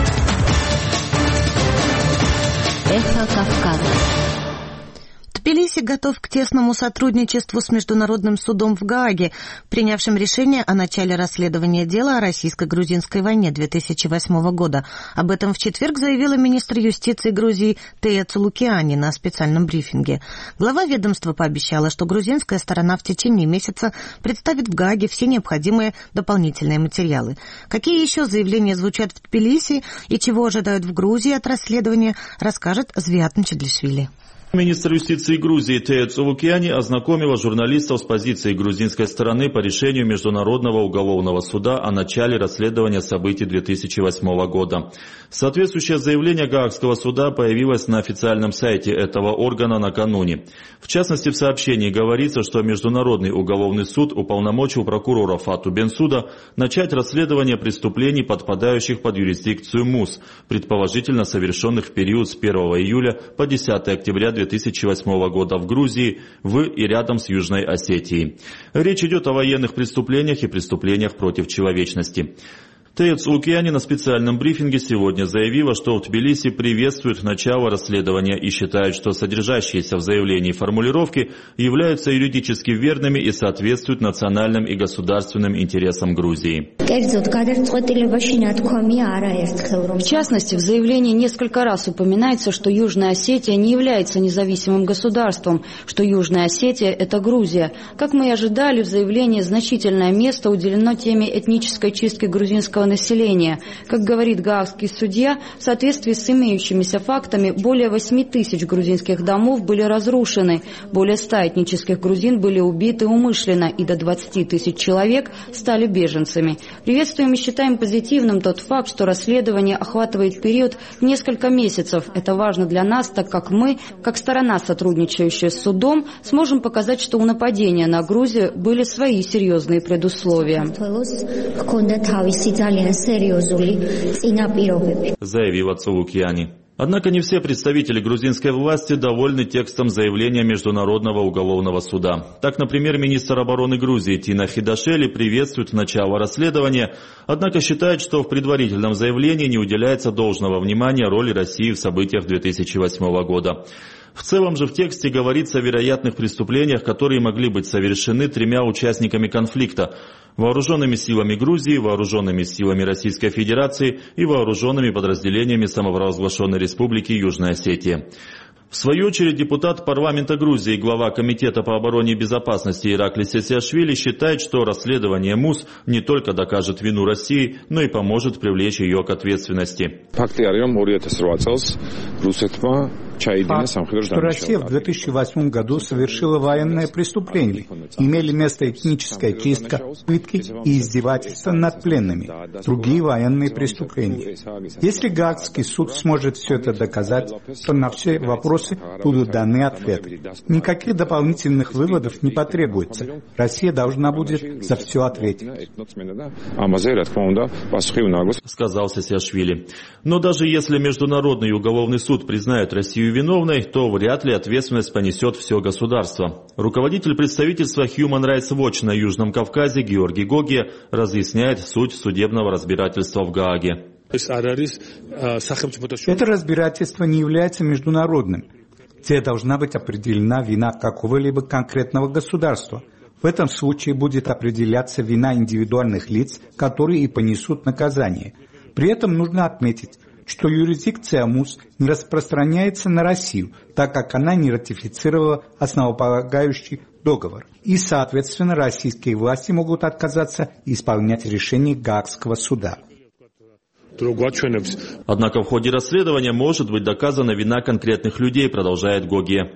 Эхо Кавказа. В Тбилиси Тбилиси готов к тесному сотрудничеству с Международным судом в Гааге, принявшим решение о начале расследования дела о российско-грузинской войне 2008 года. Об этом в четверг заявила министр юстиции Грузии Тея Цулукиани на специальном брифинге. Глава ведомства пообещала, что грузинская сторона в течение месяца представит в Гааге все необходимые дополнительные материалы. Какие еще заявления звучат в Тбилиси и чего ожидают в Грузии от расследования, расскажет Звиат Мчедлишвили. Министр юстиции Грузии Тея Цулукиани ознакомила журналистов с позицией грузинской стороны по решению Международного уголовного суда о начале расследования событий 2008 года. Соответствующее заявление Гаагского суда появилось на официальном сайте этого органа накануне. В частности, в сообщении говорится, что Международный уголовный суд уполномочил прокурора Фату Бенсуда начать расследование преступлений, подпадающих под юрисдикцию МУС, предположительно совершенных в период с 1 июля по 10 октября 2008 года в Грузии, в и рядом с Южной Осетией. Речь идет о военных преступлениях и преступлениях против человечности. Тея Цулукиани на специальном брифинге сегодня заявила, что в Тбилиси приветствует начало расследования и считает, что содержащиеся в заявлении формулировки являются юридически верными и соответствуют национальным и государственным интересам Грузии. В частности, в заявлении несколько раз упоминается, что Южная Осетия не является независимым государством, что Южная Осетия – это Грузия. Как мы и ожидали, в заявлении значительное место уделено теме этнической чистки грузинского населения. Как говорит гаагский судья, в соответствии с имеющимися фактами, более 8 тысяч грузинских домов были разрушены, более 100 этнических грузин были убиты умышленно и до 20 тысяч человек стали беженцами. Приветствуем и считаем позитивным тот факт, что расследование охватывает период в несколько месяцев. Это важно для нас, так как мы, как сторона, сотрудничающая с судом, сможем показать, что у нападения на Грузию были свои серьезные предусловия. Заявила Цулукиани. Однако не все представители грузинской власти довольны текстом заявления Международного уголовного суда. Так, например, министр обороны Грузии Тина Хидашели приветствует начало расследования, однако считает, что в предварительном заявлении не уделяется должного внимания роли России в событиях 2008 года. В целом же в тексте говорится о вероятных преступлениях, которые могли быть совершены 3 участниками конфликта – вооруженными силами Грузии, вооруженными силами Российской Федерации и вооруженными подразделениями самопровозглашенной Республики Южная Осетия. В свою очередь, депутат парламента Грузии и глава Комитета по обороне и безопасности Ираклий Сесиашвили считает, что расследование МУС не только докажет вину России, но и поможет привлечь ее к ответственности. Факт, что Россия в 2008 году совершила военное преступление. Имели место этническая чистка, пытки и издевательства над пленными, другие военные преступления. Если Гаагский суд сможет все это доказать, то на все вопросы будут даны ответы. Никаких дополнительных выводов не потребуется. Россия должна будет за все ответить. Сказал Сесиашвили. Но даже если Международный уголовный суд признает Россию виновной, то вряд ли ответственность понесет все государство. Руководитель представительства Human Rights Watch на Южном Кавказе Георгий Гогия разъясняет суть судебного разбирательства в Гааге. Это разбирательство не является международным, где должна быть определена вина какого-либо конкретного государства. В этом случае будет определяться вина индивидуальных лиц, которые и понесут наказание. При этом нужно отметить, что юрисдикция МУС не распространяется на Россию, так как она не ратифицировала основополагающий договор. И, соответственно, российские власти могут отказаться исполнять решение Гаагского суда. Однако в ходе расследования может быть доказана вина конкретных людей, продолжает Гогия.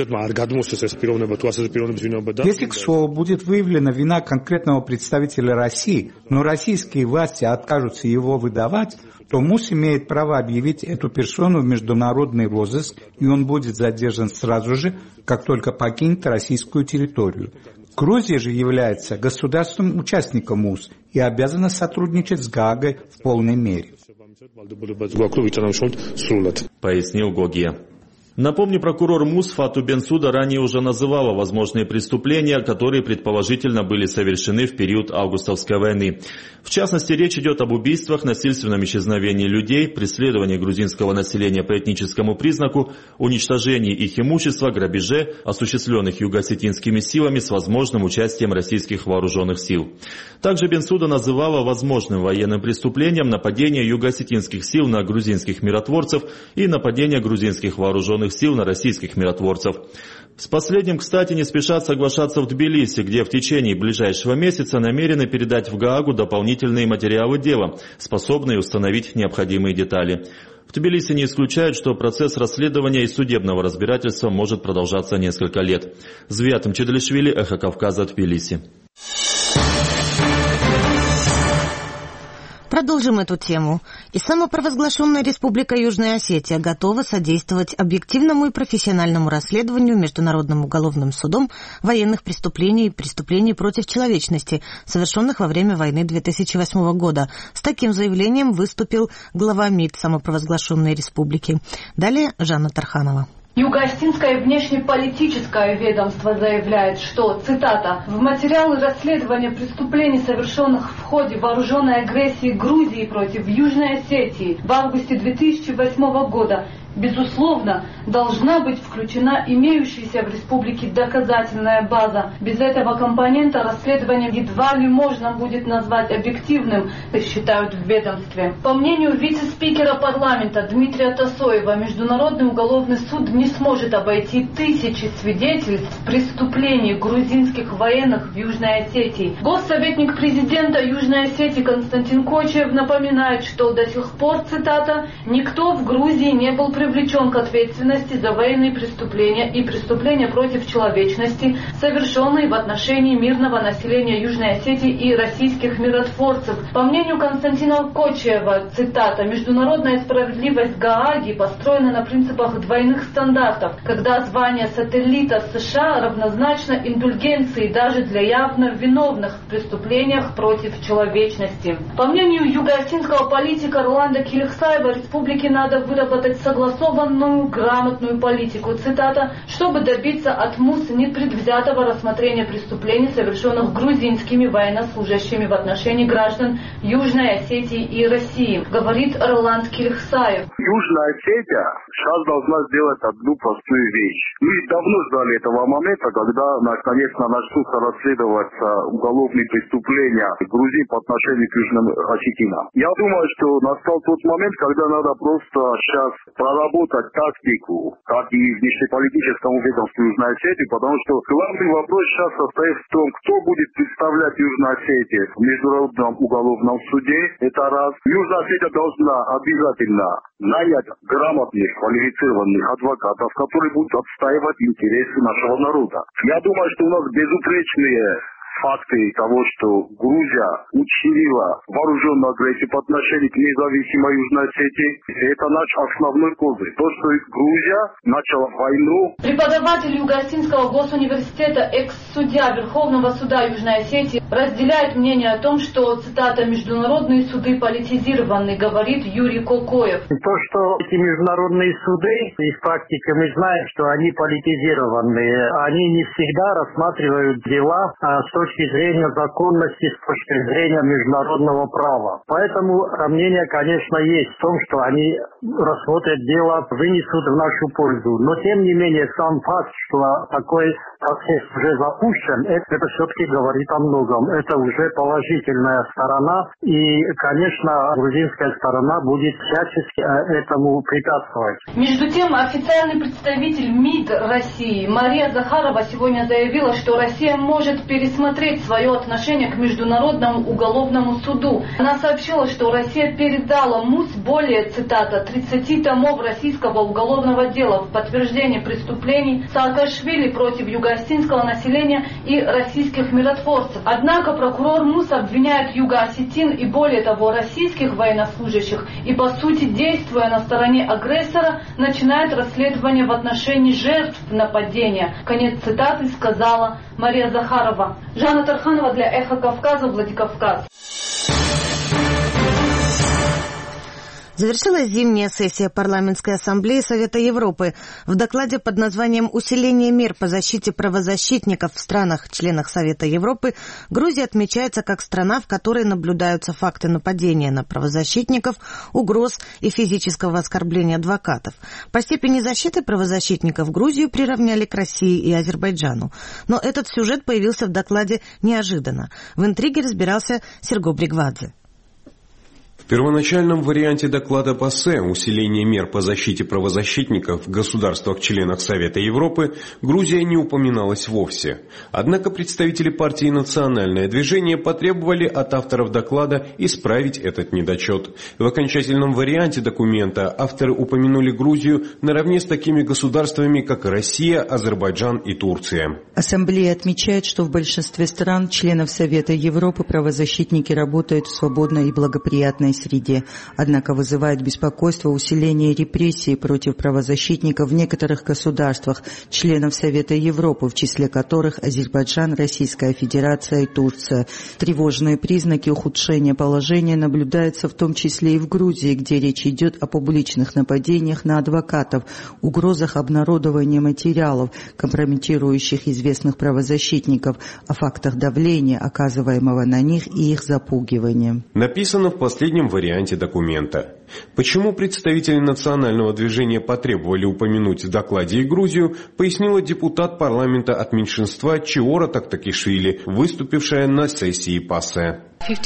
Если, к слову, будет выявлена вина конкретного представителя России, но российские власти откажутся его выдавать, то МУС имеет право объявить эту персону в международный розыск, и он будет задержан сразу же, как только покинет российскую территорию. Грузия же является государственным участником МУС и обязана сотрудничать с Гаагой в полной мере. Пояснил Гогия. Напомню, прокурор МУС Фату Бенсуда ранее уже называла возможные преступления, которые предположительно были совершены в период августовской войны. В частности, речь идет об убийствах, насильственном исчезновении людей, преследовании грузинского населения по этническому признаку, уничтожении их имущества, грабеже, осуществленных юго-осетинскими силами с возможным участием российских вооруженных сил. Также Бенсуда называла возможным военным преступлением нападение юго-осетинских сил на грузинских миротворцев и нападение грузинских вооруженных сил на российских миротворцев. С последним, кстати, не спешат соглашаться в Тбилиси, где в течение ближайшего месяца намерены передать в Гаагу дополнительные материалы дела, способные установить необходимые детали. В Тбилиси не исключают, что процесс расследования и судебного разбирательства может продолжаться несколько лет. Звиат Мчедлишвили, Эхо Кавказа, Тбилиси. Продолжим эту тему. И самопровозглашенная Республика Южная Осетия готова содействовать объективному и профессиональному расследованию Международным уголовным судом военных преступлений и преступлений против человечности, совершенных во время войны 2008 года. С таким заявлением выступил глава МИД самопровозглашенной республики. Далее Жанна Тарханова. Юго-Осетинское внешнеполитическое ведомство заявляет, что, цитата, «в материалы расследования преступлений, совершенных в ходе вооруженной агрессии Грузии против Южной Осетии в августе 2008 года, безусловно, должна быть включена имеющаяся в республике доказательная база. Без этого компонента расследование едва ли можно будет назвать объективным, считают в ведомстве». По мнению вице-спикера парламента Дмитрия Тасоева, Международный уголовный суд не сможет обойти тысячи свидетельств преступлений грузинских военных в Южной Осетии. Госсоветник президента Южной Осетии Константин Кочиев напоминает, что до сих пор, цитата, «никто в Грузии не был привлечен к ответственности за военные преступления и преступления против человечности, совершенные в отношении мирного населения Южной Осетии и российских миротворцев». По мнению Константина Кочиева, цитата, «международная справедливость Гааги построена на принципах двойных стандартов, когда звание сателлита США равнозначно индульгенции даже для явно виновных в преступлениях против человечности». По мнению юго-осетинского политика Роланда Килихсаева, республике надо выработать согласованную, грамотную политику, цитата, «чтобы добиться от МУС непредвзятого рассмотрения преступлений, совершенных грузинскими военнослужащими в отношении граждан Южной Осетии и России», говорит Роланд Килихсаев. Южная Осетия сейчас должна сделать одну простую вещь. Мы давно ждали этого момента, когда наконец-то начнутся расследоваться уголовные преступления грузин по отношению к Южным Осетинам. Я думаю, что настал тот момент, когда надо просто сейчас проработать тактику, как и внешнеполитическому ведомству Южной Осетии, потому что главный вопрос сейчас состоит в том, кто будет представлять Южную Осетию в Международном уголовном суде. Это раз. Южная Осетия должна обязательно нанять грамотных, квалифицированных адвокатов, которые будут отстаивать интересы нашего народа. Я думаю, что у нас безупречные факты того, что Грузия учинила вооруженную агрессию по отношению к независимой Южной Осетии, это наш основной козырь. То, что Грузия начала войну. Преподаватель Юго-Осетинского госуниверситета, экс-судья Верховного суда Южной Осетии, разделяет мнение о том, что, цитата, «международные суды политизированы», говорит Юрий Кокоев. То, что эти международные суды, из практики мы знаем, что они политизированы, они не всегда рассматривают дела с точки зрения законности, с точки зрения международного права. Поэтому мнение, конечно, есть в том, что они рассмотрят дело, вынесут в нашу пользу. Но, тем не менее, сам факт, что такой процесс уже запущен, это все-таки говорит о многом. Это уже положительная сторона, и, конечно, грузинская сторона будет всячески этому препятствовать. Между тем, официальный представитель МИД России Мария Захарова сегодня заявила, что Россия может пересмотреть свое отношение к Международному уголовному суду. Она сообщила, что Россия передала МУС более, цитата, 30 томов российского уголовного дела в подтверждение преступлений Саакашвили против юго-осетинского населения и российских миротворцев. Однако прокурор МУС обвиняет юго-осетин и, более того, российских военнослужащих и, по сути, действуя на стороне агрессора, начинает расследование в отношении жертв нападения. Конец цитаты сказала Мария Захарова. Жанна Тарханова для Эхо Кавказа, Владикавказ. Завершилась зимняя сессия Парламентской ассамблеи Совета Европы. В докладе под названием «Усиление мер по защите правозащитников в странах-членах Совета Европы» Грузия отмечается как страна, в которой наблюдаются факты нападения на правозащитников, угроз и физического оскорбления адвокатов. По степени защиты правозащитников Грузию приравняли к России и Азербайджану. Но этот сюжет появился в докладе неожиданно. В интриге разбирался Серго Бригвадзе. В первоначальном варианте доклада ПАСЕ «Усиление мер по защите правозащитников в государствах-членах Совета Европы» Грузия не упоминалась вовсе. Однако представители партии «Национальное движение» потребовали от авторов доклада исправить этот недочет. В окончательном варианте документа авторы упомянули Грузию наравне с такими государствами, как Россия, Азербайджан и Турция. Ассамблея отмечает, что в большинстве стран, членов Совета Европы, правозащитники работают в свободной и благоприятной среде. Однако вызывает беспокойство усиление репрессий против правозащитников в некоторых государствах, членов Совета Европы, в числе которых Азербайджан, Российская Федерация и Турция. Тревожные признаки ухудшения положения наблюдаются в том числе и в Грузии, где речь идет о публичных нападениях на адвокатов, угрозах обнародования материалов, компрометирующих известных правозащитников, о фактах давления, оказываемого на них, и их запугивания. Написано в последнем варианте документа. Почему представители национального движения потребовали упомянуть в докладе и Грузию, пояснила депутат парламента от меньшинства Чиора Тактакишвили, выступившая на сессии ПАСЕ.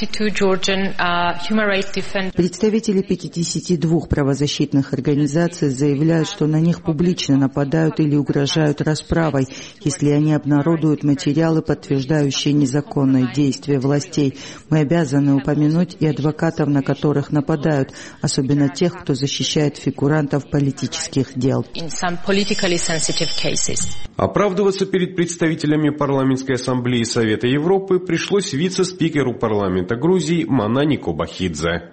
Представители 52 правозащитных организаций заявляют, что на них публично нападают или угрожают расправой, если они обнародуют материалы, подтверждающие незаконные действия властей. Мы обязаны упомянуть и адвокатов, на которых нападают, особенно тех, кто защищает фигурантов политических дел. Оправдываться перед представителями парламентской ассамблеи Совета Европы пришлось вице-спикеру парламента Грузии Манани Кобахидзе.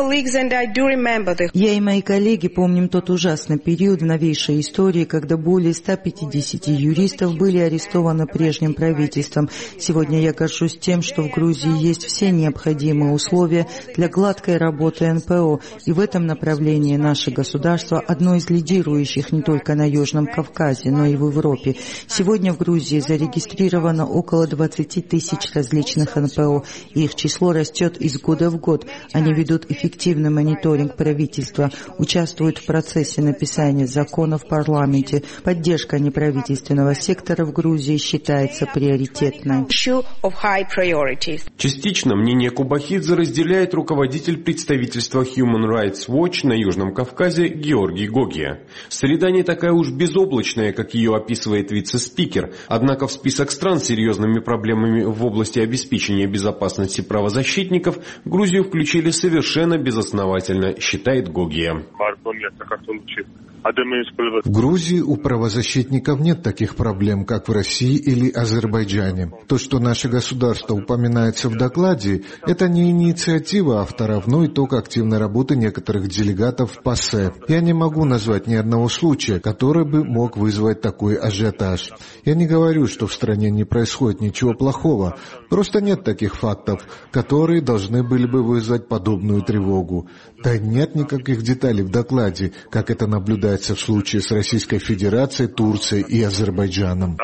Я и мои коллеги помним тот ужасный период в новейшей истории, когда более 150 юристов были арестованы прежним правительством. Сегодня я горжусь тем, что в Грузии есть все необходимые условия для гладкой работы НПО, и в этом направлении наше государство одно из лидирующих не только на Южном Кавказе, но и в Европе. Сегодня в Грузии зарегистрировано около 20 тысяч различных НПО, и их число растет из года в год. Они ведут эффективный мониторинг правительства, участвуют в процессе написания законов в парламенте. Поддержка неправительственного сектора в Грузии считается приоритетной. Частично мнение Кобахидзе разделяет руководитель представительства Human Rights Watch на Южном Кавказе Георгий Гогия. Среда не такая уж безоблачная, как ее описывает вице-спикер, однако в список стран с серьезными проблемами в области обеспечения безопасности правозащитников Грузию включили совершенно безосновательно, считает Гогия. В Грузии у правозащитников нет таких проблем, как в России или Азербайджане. То, что наше государство упоминается в докладе, это не инициатива авторов, но итог активной работы некоторых делегатов в ПАСЕ. Я не могу назвать ни одного случая, который бы мог вызвать такой ажиотаж. Я не говорю, что в стране не происходит ничего плохого, просто нет таких фактов, которые должны были бы вызвать подобную тревогу. Да нет никаких деталей в докладе, как это наблюдается в случае с Российской Федерацией, Турцией и Азербайджаном.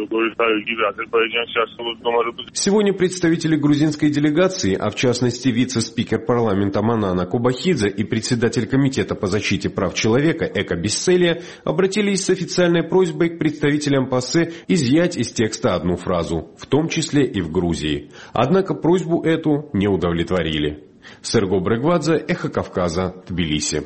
Сегодня представители грузинской делегации, а в частности вице-спикер парламента Манана Кобахидзе и председатель комитета по защите прав человека Эка Бесселия, обратились с официальной просьбой к представителям ПАСЕ изъять из текста одну фразу, в том числе и в Грузии. Однако просьбу эту не удовлетворили. Серго Бригвадзе, Эхо Кавказа, Тбилиси.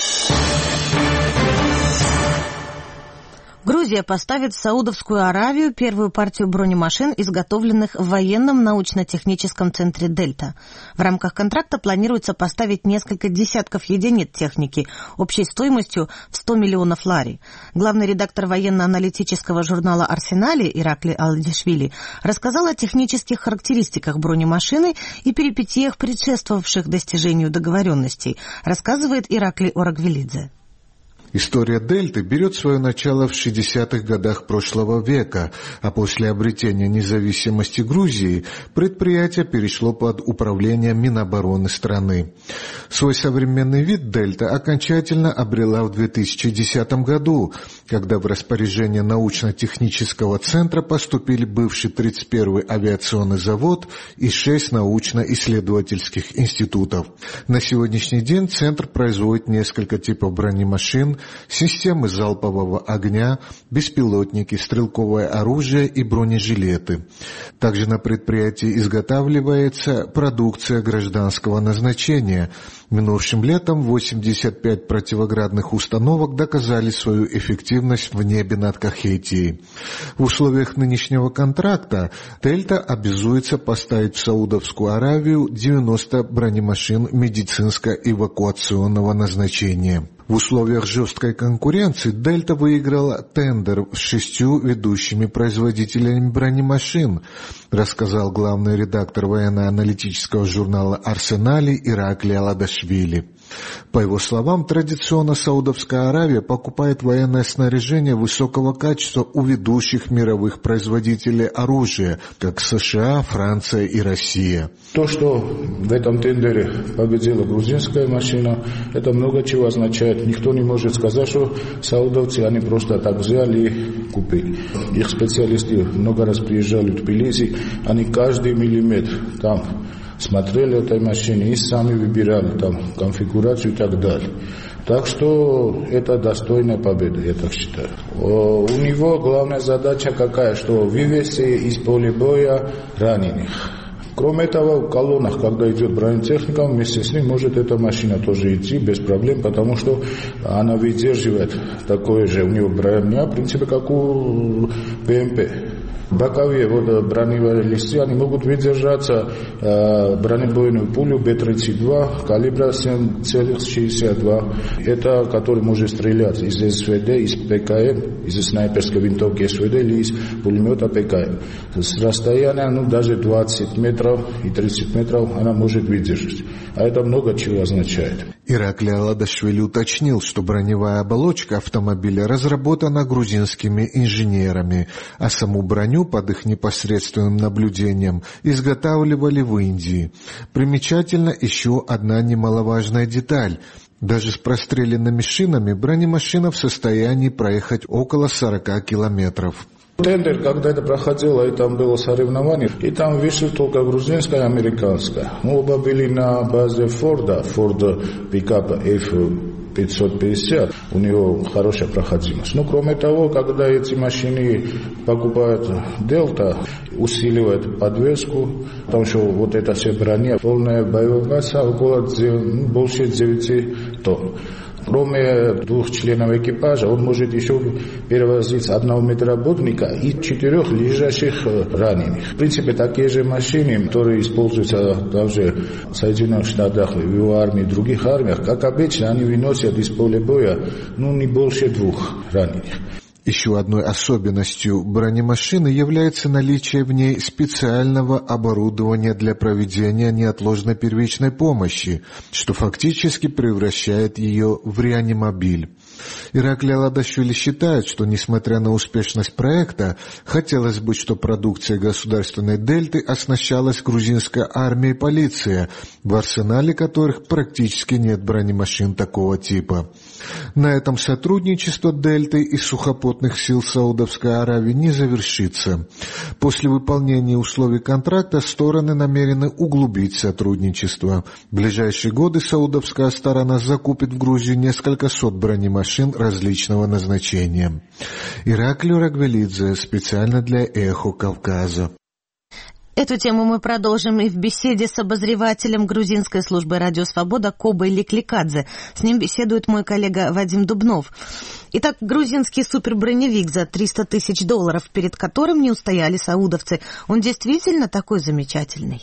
Грузия поставит в Саудовскую Аравию первую партию бронемашин, изготовленных в военном научно-техническом центре «Дельта». В рамках контракта планируется поставить несколько десятков единиц техники общей стоимостью в 100 миллионов лари. Главный редактор военно-аналитического журнала «Арсенали» Иракли Алдишвили рассказал о технических характеристиках бронемашины и перипетиях, предшествовавших достижению договоренностей, рассказывает Иракли Орагвелидзе. История «Дельты» берет свое начало в 60-х годах прошлого века, а после обретения независимости Грузии предприятие перешло под управление Минобороны страны. Свой современный вид «Дельта» окончательно обрела в 2010 году, когда в распоряжение научно-технического центра поступили бывший 31-й авиационный завод и 6 научно-исследовательских институтов. На сегодняшний день центр производит несколько типов бронемашин, системы залпового огня, беспилотники, стрелковое оружие и бронежилеты. Также на предприятии изготавливается продукция гражданского назначения. Минувшим летом 85 противоградных установок доказали свою эффективность в небе над Кахетией. В условиях нынешнего контракта «Дельта» обязуется поставить в Саудовскую Аравию 90 бронемашин медицинско-эвакуационного назначения. В условиях жесткой конкуренции «Дельта» выиграла тендер с 6 ведущими производителями бронемашин, рассказал главный редактор военно-аналитического журнала «Арсенали» Ираклий Аладашвили. По его словам, традиционно Саудовская Аравия покупает военное снаряжение высокого качества у ведущих мировых производителей оружия, как США, Франция и Россия. То, что в этом тендере победила грузинская машина, это много чего означает. Никто не может сказать, что саудовцы, они просто так взяли и купили. Их специалисты много раз приезжали в Тбилиси, они каждый миллиметр там смотрели этой машине и сами выбирали там конфигурацию и так далее. Так что это достойная победа, я так считаю. У него главная задача какая, что вывести из поля боя раненых. Кроме того, в колоннах, когда идет бронетехника, вместе с ним может эта машина тоже идти без проблем, потому что она выдерживает такое же, у него броня, в принципе, как у БМП. Боковые броневые листы, они могут выдержаться бронебойную пулю Б-32 калибра 7,62. Это который может стрелять из СВД, из ПКМ, из снайперской винтовки СВД или из пулемета ПКМ. С расстояния даже 20 метров и 30 метров она может выдержать. А это много чего означает. Ираклий Аладашвили уточнил, что броневая оболочка автомобиля разработана грузинскими инженерами, а саму броню под их непосредственным наблюдением изготавливали в Индии. Примечательна еще одна немаловажная деталь. Даже с простреленными шинами бронемашина в состоянии проехать около 40 километров. Тендер, когда это проходило, и там было соревнование, и там вышли только грузинская и американская. Мы оба были на базе Форда, Форда пикапа F550, у него хорошая проходимость. Но кроме того, когда эти машины покупают Дельта, усиливает подвеску, потому что вот эта вся броня, полная боевая масса около больше 9 тонн. Кроме 2 членов экипажа, он может еще перевозить 1 медработника и 4 лежащих раненых. В принципе, такие же машины, которые используются даже в Соединенных Штатах, в его армии, в других армиях, как обычно, они выносят из поля боя не больше 2 раненых. Еще одной особенностью бронемашины является наличие в ней специального оборудования для проведения неотложной первичной помощи, что фактически превращает ее в реанимобиль. Ираклий Аладашвили считает, что, несмотря на успешность проекта, хотелось бы, чтобы продукцией государственной «Дельты» оснащалась грузинская армия и полиция, в арсенале которых практически нет бронемашин такого типа. На этом сотрудничество «Дельты» и сухопутных сил Саудовской Аравии не завершится. После выполнения условий контракта стороны намерены углубить сотрудничество. В ближайшие годы саудовская сторона закупит в Грузию несколько сот бронемашин различного назначения. Ираклий Рагвелидзе, специально для «Эхо Кавказа». Эту тему мы продолжим и в беседе с обозревателем грузинской службы «Радио Свобода» Кобой Ликликадзе. С ним беседует мой коллега Вадим Дубнов. Итак, грузинский суперброневик за $300 тысяч, перед которым не устояли саудовцы, он действительно такой замечательный?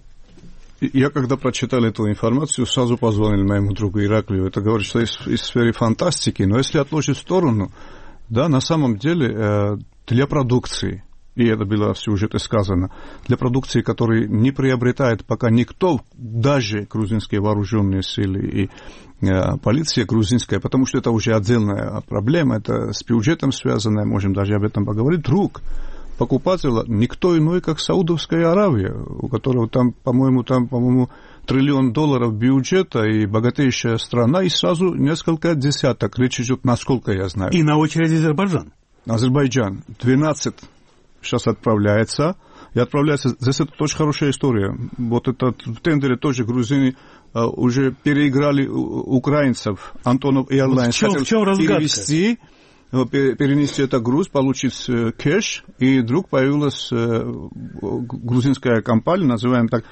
Я, когда прочитал эту информацию, сразу позвонил моему другу Ираклию. Это говорит, что из сферы фантастики, но если отложить в сторону, да, на самом деле для продукции и это было в сюжете сказано, для продукции, которая не приобретает пока никто, даже грузинские вооруженные силы и полиция грузинская, потому что это уже отдельная проблема, это с бюджетом связанная, можем даже об этом поговорить. Друг покупателя никто иной, как Саудовская Аравия, у которого там, по-моему, $1 триллион бюджета и богатейшая страна, и сразу несколько десяток. Речь идет, насколько я знаю. И на очереди Азербайджан. Азербайджан. 12 сейчас отправляется. И отправляется. Здесь это очень хорошая история. Вот это в тендере тоже грузины уже переиграли украинцев. Антонов Airlines хотел перенести этот груз, получить кэш, и вдруг появилась грузинская компания, называем так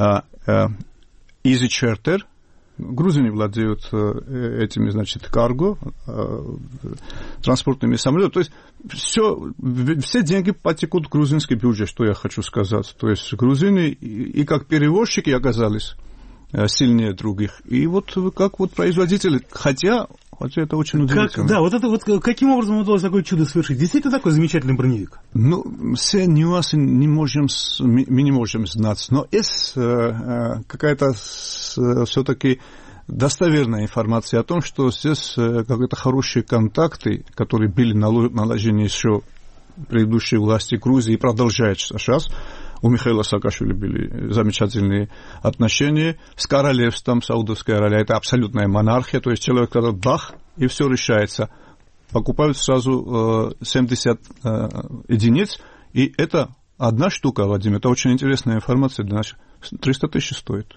Easy Charter. Грузины владеют этими, значит, карго, транспортными самолетами. То есть все деньги потекут в грузинский бюджет, что я хочу сказать. То есть грузины и как перевозчики оказались сильнее других. И вот как вот производители, хотя это очень удивительно. Да, вот это вот каким образом удалось такое чудо совершить? Действительно такой замечательный броневик? Ну, все нюансы мы не можем знать, но есть какая-то все-таки достоверная информация о том, что здесь какие-то хорошие контакты, которые были наложены еще предыдущей власти Грузии и продолжаются сейчас. У Михаила Саакашвили были замечательные отношения с королевством Саудовской Аравии. Это абсолютная монархия, то есть человек, который бах, и все решается. Покупают сразу 70 единиц, и это одна штука, Вадим, это очень интересная информация для нас. 300 тысяч стоит.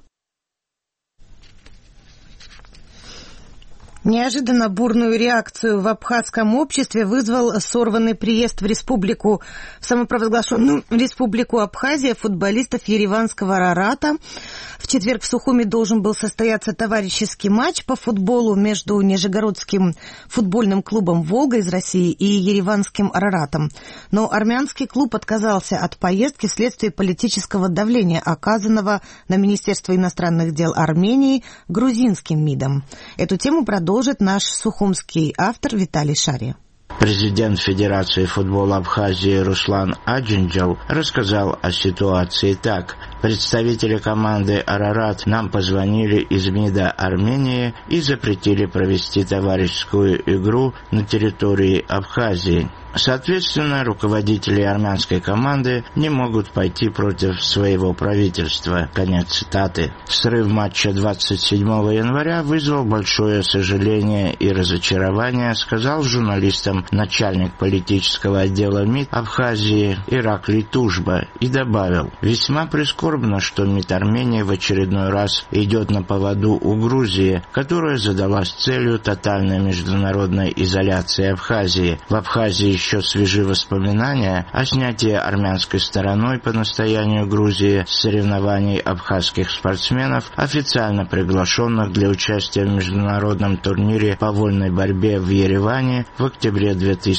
Неожиданно бурную реакцию в абхазском обществе вызвал сорванный приезд в самопровозглашенную республику Абхазия футболистов ереванского «Арарата». В четверг в Сухуми должен был состояться товарищеский матч по футболу между Нижегородским футбольным клубом «Волга» из России и ереванским «Араратом». Но армянский клуб отказался от поездки вследствие политического давления, оказанного на Министерство иностранных дел Армении грузинским МИДом. Эту тему продолжит наш сухумский автор Виталий Шари. Президент Федерации футбола Абхазии Руслан Аджинджал рассказал о ситуации так. Представители команды «Арарат» нам позвонили из МИДа Армении и запретили провести товарищескую игру на территории Абхазии. Соответственно, руководители армянской команды не могут пойти против своего правительства. Конец цитаты. Срыв матча 27 января вызвал большое сожаление и разочарование, сказал журналистам начальник политического отдела МИД Абхазии Ираклий Тужба и добавил: «Весьма прискорбно, что МИД Армении в очередной раз идет на поводу у Грузии, которая задалась целью тотальной международной изоляции Абхазии. В Абхазии еще свежи воспоминания о снятии армянской стороной по настоянию Грузии с соревнований абхазских спортсменов, официально приглашенных для участия в международном турнире по вольной борьбе в Ереване в октябре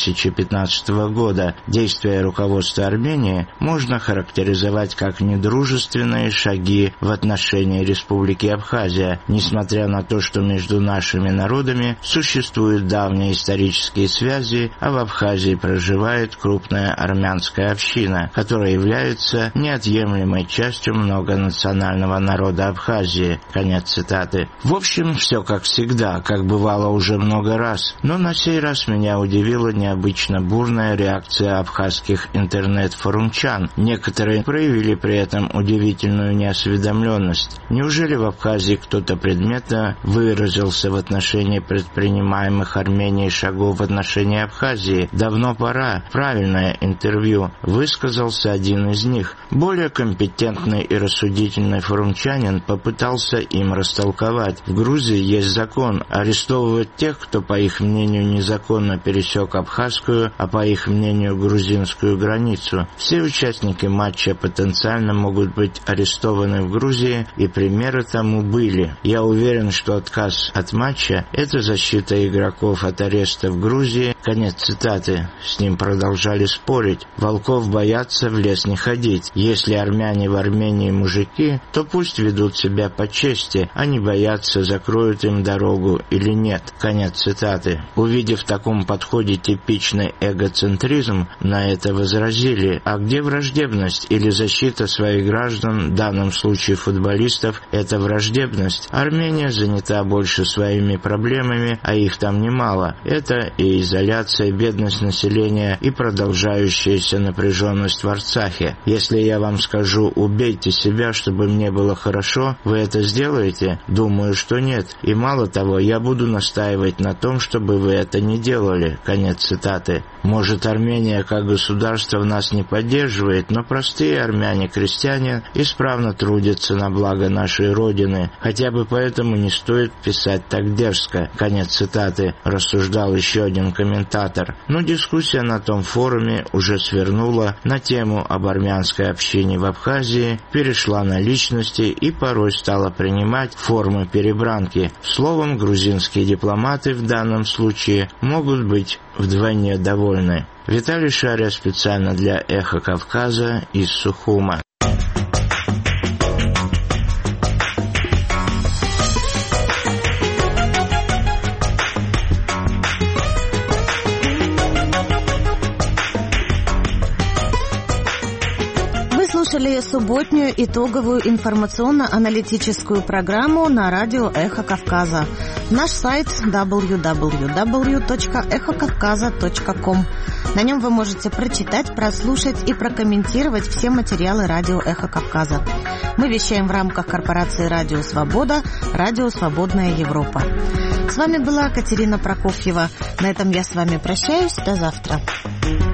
2015 года. Действия руководства Армении можно характеризовать как недружественные шаги в отношении Республики Абхазия, несмотря на то, что между нашими народами существуют давние исторические связи, а в Абхазии проживает крупная армянская община, которая является неотъемлемой частью многонационального народа Абхазии». Конец цитаты. В общем, все как всегда, как бывало уже много раз, но на сей раз меня удивила необычно бурная реакция абхазских интернет-форумчан. Некоторые проявили при этом удивительную неосведомленность. Неужели в Абхазии кто-то предметно выразился в отношении предпринимаемых Арменией шагов в отношении Абхазии? Давно пора. Правильное интервью. Высказался один из них. Более компетентный и рассудительный форумчанин попытался им растолковать. В Грузии есть закон арестовывать тех, кто, по их мнению, незаконно пересек абхазскую, а по их мнению, грузинскую границу. Все участники матча потенциально могут быть арестованы в Грузии, и примеры тому были. Я уверен, что отказ от матча – это защита игроков от ареста в Грузии. Конец цитаты. С ним продолжали спорить. Волков боятся в лес не ходить. Если армяне в Армении мужики, то пусть ведут себя по чести, а не боятся, закроют им дорогу или нет. Конец цитаты. Увидев в таком подходе типичный эгоцентризм, на это возразили: а где враждебность или защита своих граждан, в данном случае футболистов, это враждебность? Армения занята больше своими проблемами, а их там немало. Это и изоляция, бедность населения, и продолжающаяся напряженность в Арцахе. Если я вам скажу: убейте себя, чтобы мне было хорошо, вы это сделаете? Думаю, что нет. И мало того, я буду настаивать на том, чтобы вы это не делали. Конец цитаты. Может, Армения как государство нас не поддерживает, но простые армяне-крестьяне исправно трудятся на благо нашей Родины. Хотя бы поэтому не стоит писать так дерзко. Конец цитаты. Рассуждал еще один комментатор. Но дискуссия на том форуме уже свернула на тему об армянской общине в Абхазии, перешла на личности и порой стала принимать формы перебранки. Словом, грузинские дипломаты в данном случае могут быть вдвойне довольны. Виталий Шария специально для «Эхо Кавказа» из Сухума. Слушали субботнюю итоговую информационно-аналитическую программу на радио «Эхо Кавказа». Наш сайт www.эхокавказа.ком. На нем вы можете прочитать, прослушать и прокомментировать все материалы радио «Эхо Кавказа». Мы вещаем в рамках корпорации «Радио Свобода», «Радио Свободная Европа». С вами была Катерина Прокофьева. На этом я с вами прощаюсь. До завтра.